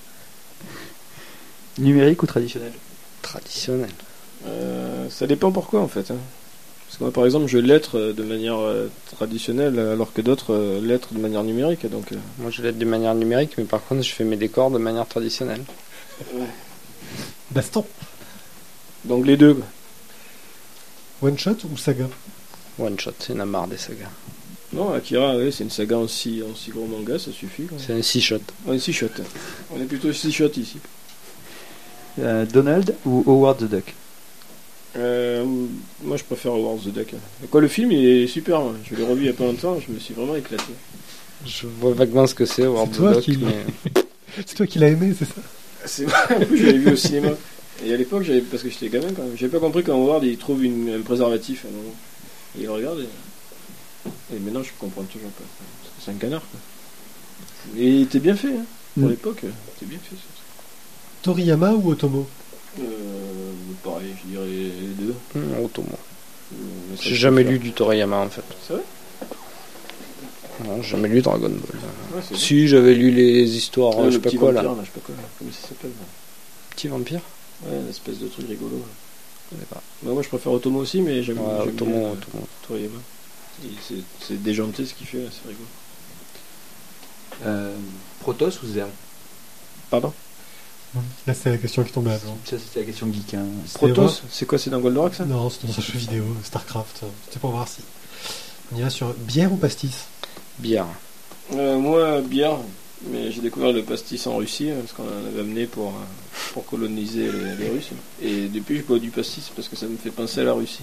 Numérique ou traditionnel? Traditionnel. Euh, ça dépend pourquoi, en fait. Hein. Parce que moi, par exemple, je lettre euh, de manière euh, traditionnelle, alors que d'autres euh, lettrent de manière numérique. Donc, euh, Moi, je l'aide de manière numérique, mais par contre, je fais mes décors de manière traditionnelle. Baston. donc les deux. quoi. One shot ou saga? One shot, il y en a marre des sagas. Non, Akira, ouais, c'est une saga en six, en six gros mangas, ça suffit. Quoi. C'est un six shot. Ouais, six shots. On est plutôt six shots ici. Euh, Donald ou Howard the Duck? Euh, moi, je préfère Howard the Duck. Et quoi, le film, il est super. Moi. Je l'ai revu il y a pas longtemps, je me suis vraiment éclaté. Je vois vaguement ce que c'est, Howard C'est the toi Duck, qui- mais... C'est toi qui l'as aimé, c'est ça? C'est en plus, je l'avais vu au cinéma. Et à l'époque, j'avais, parce que j'étais gamin quand même, j'avais pas compris quand Howard il trouve une, un préservatif à un moment. Et il le regarde et... et maintenant je comprends toujours pas. Parce que c'est un canard quoi. Et il était bien fait, hein. Pour Mm. l'époque, c'était bien fait ça. Toriyama ou Otomo? Euh, pareil, je dirais les deux. Hum, Otomo. Euh, mais ça, J'ai je jamais préfère. lu du Toriyama, en fait. C'est vrai? Non, j'ai jamais lu Dragon Ball. Ouais, c'est Si, j'avais lu les histoires, vrai. euh, Ouais, je le sais pas petit quoi, vampire, là. là, je sais pas quoi, là. Comment ça s'appelle là Petit vampire Ouais, une espèce de truc rigolo. là. Je connais pas. Bah, moi je préfère Otomo aussi, mais j'aime, Ouais, j'aime Otomo, bien, euh, Otomo. Toriyama. Et C'est, c'est déjanté ce qu'il fait, là, c'est rigolo. Euh, Protoss ou Zerg? Pardon? Là, c'est la question qui tombait avant. Ça, c'était la question geek. Hein. Protoss, c'est quoi, c'est dans Goldorak ça? Non, c'est dans un jeu vidéo, Starcraft. C'était pour voir si. On ira sur bière ou pastis? Bière. Euh, moi, bière, mais j'ai découvert le pastis en Russie, hein, parce qu'on en avait amené pour, euh, pour coloniser les, les Russes. Et depuis, je bois du pastis parce que ça me fait penser à la Russie.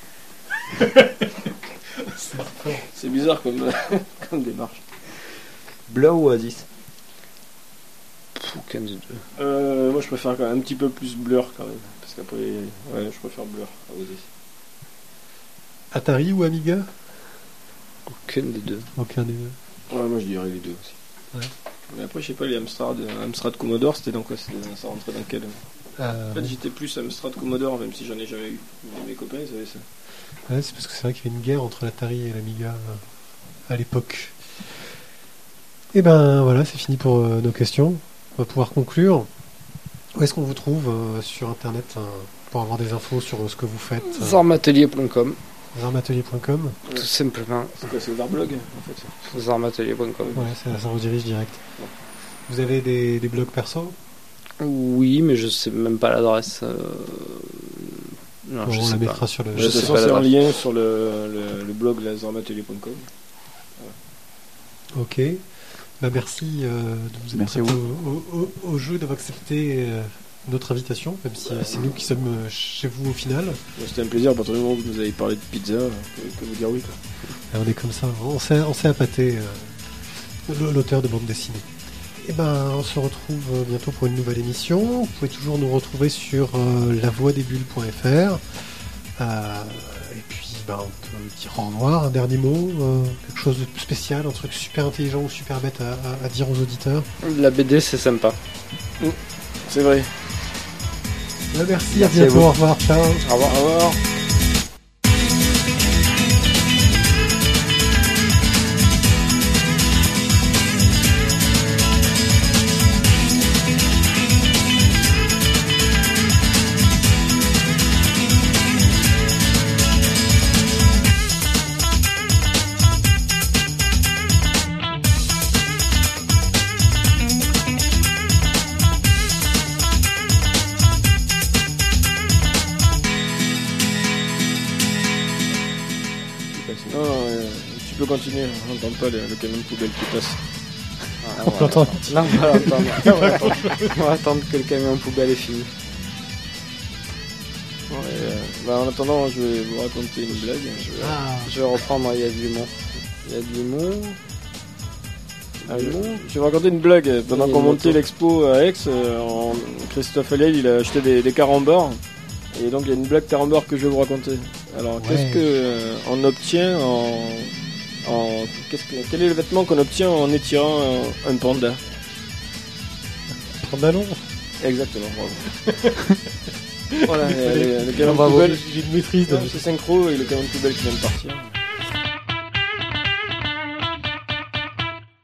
C'est bizarre comme, comme démarche. Blur ou Oasis? Pff, aucun des deux. Euh, moi, je préfère quand même un petit peu plus Blur quand même. Parce qu'après, ouais, je préfère Blur à Oasis. Atari ou Amiga? Aucun des deux. Aucun des deux. Ouais, moi, je dirais les deux aussi. Ouais. Mais après, je sais pas, les Amstrad, euh, Amstrad Commodore, c'était dans quoi? C'était, ça rentrait dans quel? Euh, En fait, j'étais plus Amstrad Commodore, même si j'en ai jamais eu. Mais mes copains, ils avaient ça. ouais, c'est parce que c'est vrai qu'il y a une guerre entre l'Atari et l'Amiga euh, à l'époque. Et ben voilà, c'est fini pour euh, nos questions. On va pouvoir conclure. Où est-ce qu'on vous trouve euh, sur internet euh, pour avoir des infos sur euh, ce que vous faites? euh, Zarmatelier point com, zarmatelier point com. tout simplement. C'est quoi, c'est Overblog en fait? Zarmatelier point com. Ouais, ça, ça redirige direct. Vous avez des, des blogs perso? Oui, mais je sais même pas l'adresse. euh, Non, Bon, je on sais la pas. mettra sur le. De Je toute sais façon, pas c'est en l'adresse. lien sur le, le, le blog lazarmatelier point com. Ok. Bah, merci euh, de vous Merci être à prêté au, au, au- au jeu, d'avoir accepté euh, notre invitation, même si euh, c'est nous qui sommes euh, chez vous au final. Bon, c'était un plaisir, à partir du moment où vous nous avez parlé de pizza, que, que vous dire oui. Quoi. Et on est comme ça, on s'est, on s'est appâté euh, l'auteur de bande dessinée. Et ben, on se retrouve euh, bientôt pour une nouvelle émission. Vous pouvez toujours nous retrouver sur euh, la voix des bulles point f r. Euh, et puis, ben, on peut dire au revoir, un dernier mot, euh, quelque chose de spécial, un truc super intelligent ou super bête à, à- à dire aux auditeurs. La B D, c'est sympa. C'est vrai. Ouais, merci, Merci à à bientôt, vous. au revoir, ciao. Au revoir. Au revoir. Non, non, euh, tu peux continuer, on n'entend pas le, le camion de poubelle qui passe. Ah, On voilà. l'entend. Là, on va attendre. Là, on va attendre. On va attendre que le camion poubelle est fini. Ouais, euh, bah, en attendant, je vais vous raconter une blague. Je vais- Ah, Je vais reprendre, il y a de l'humour. Il y a de l'humour. Ah, je, je vais vous raconter une blague. Pendant Oui, qu'on une montait moto. l'expo à Aix, euh, en- Christophe Allel, il a acheté des, des carambars. Et donc il y a une blague carambar que je vais vous raconter. Alors Ouais. qu'est-ce que euh, on obtient en, en qu'est-ce que, quel est le vêtement qu'on obtient en étirant un, un panda? pantalon. Exactement. Bravo. Voilà, et, le, le camion de Bravo. poubelle, J'ai une maîtrise de. c'est synchro et le camion de poubelle qui vient de partir.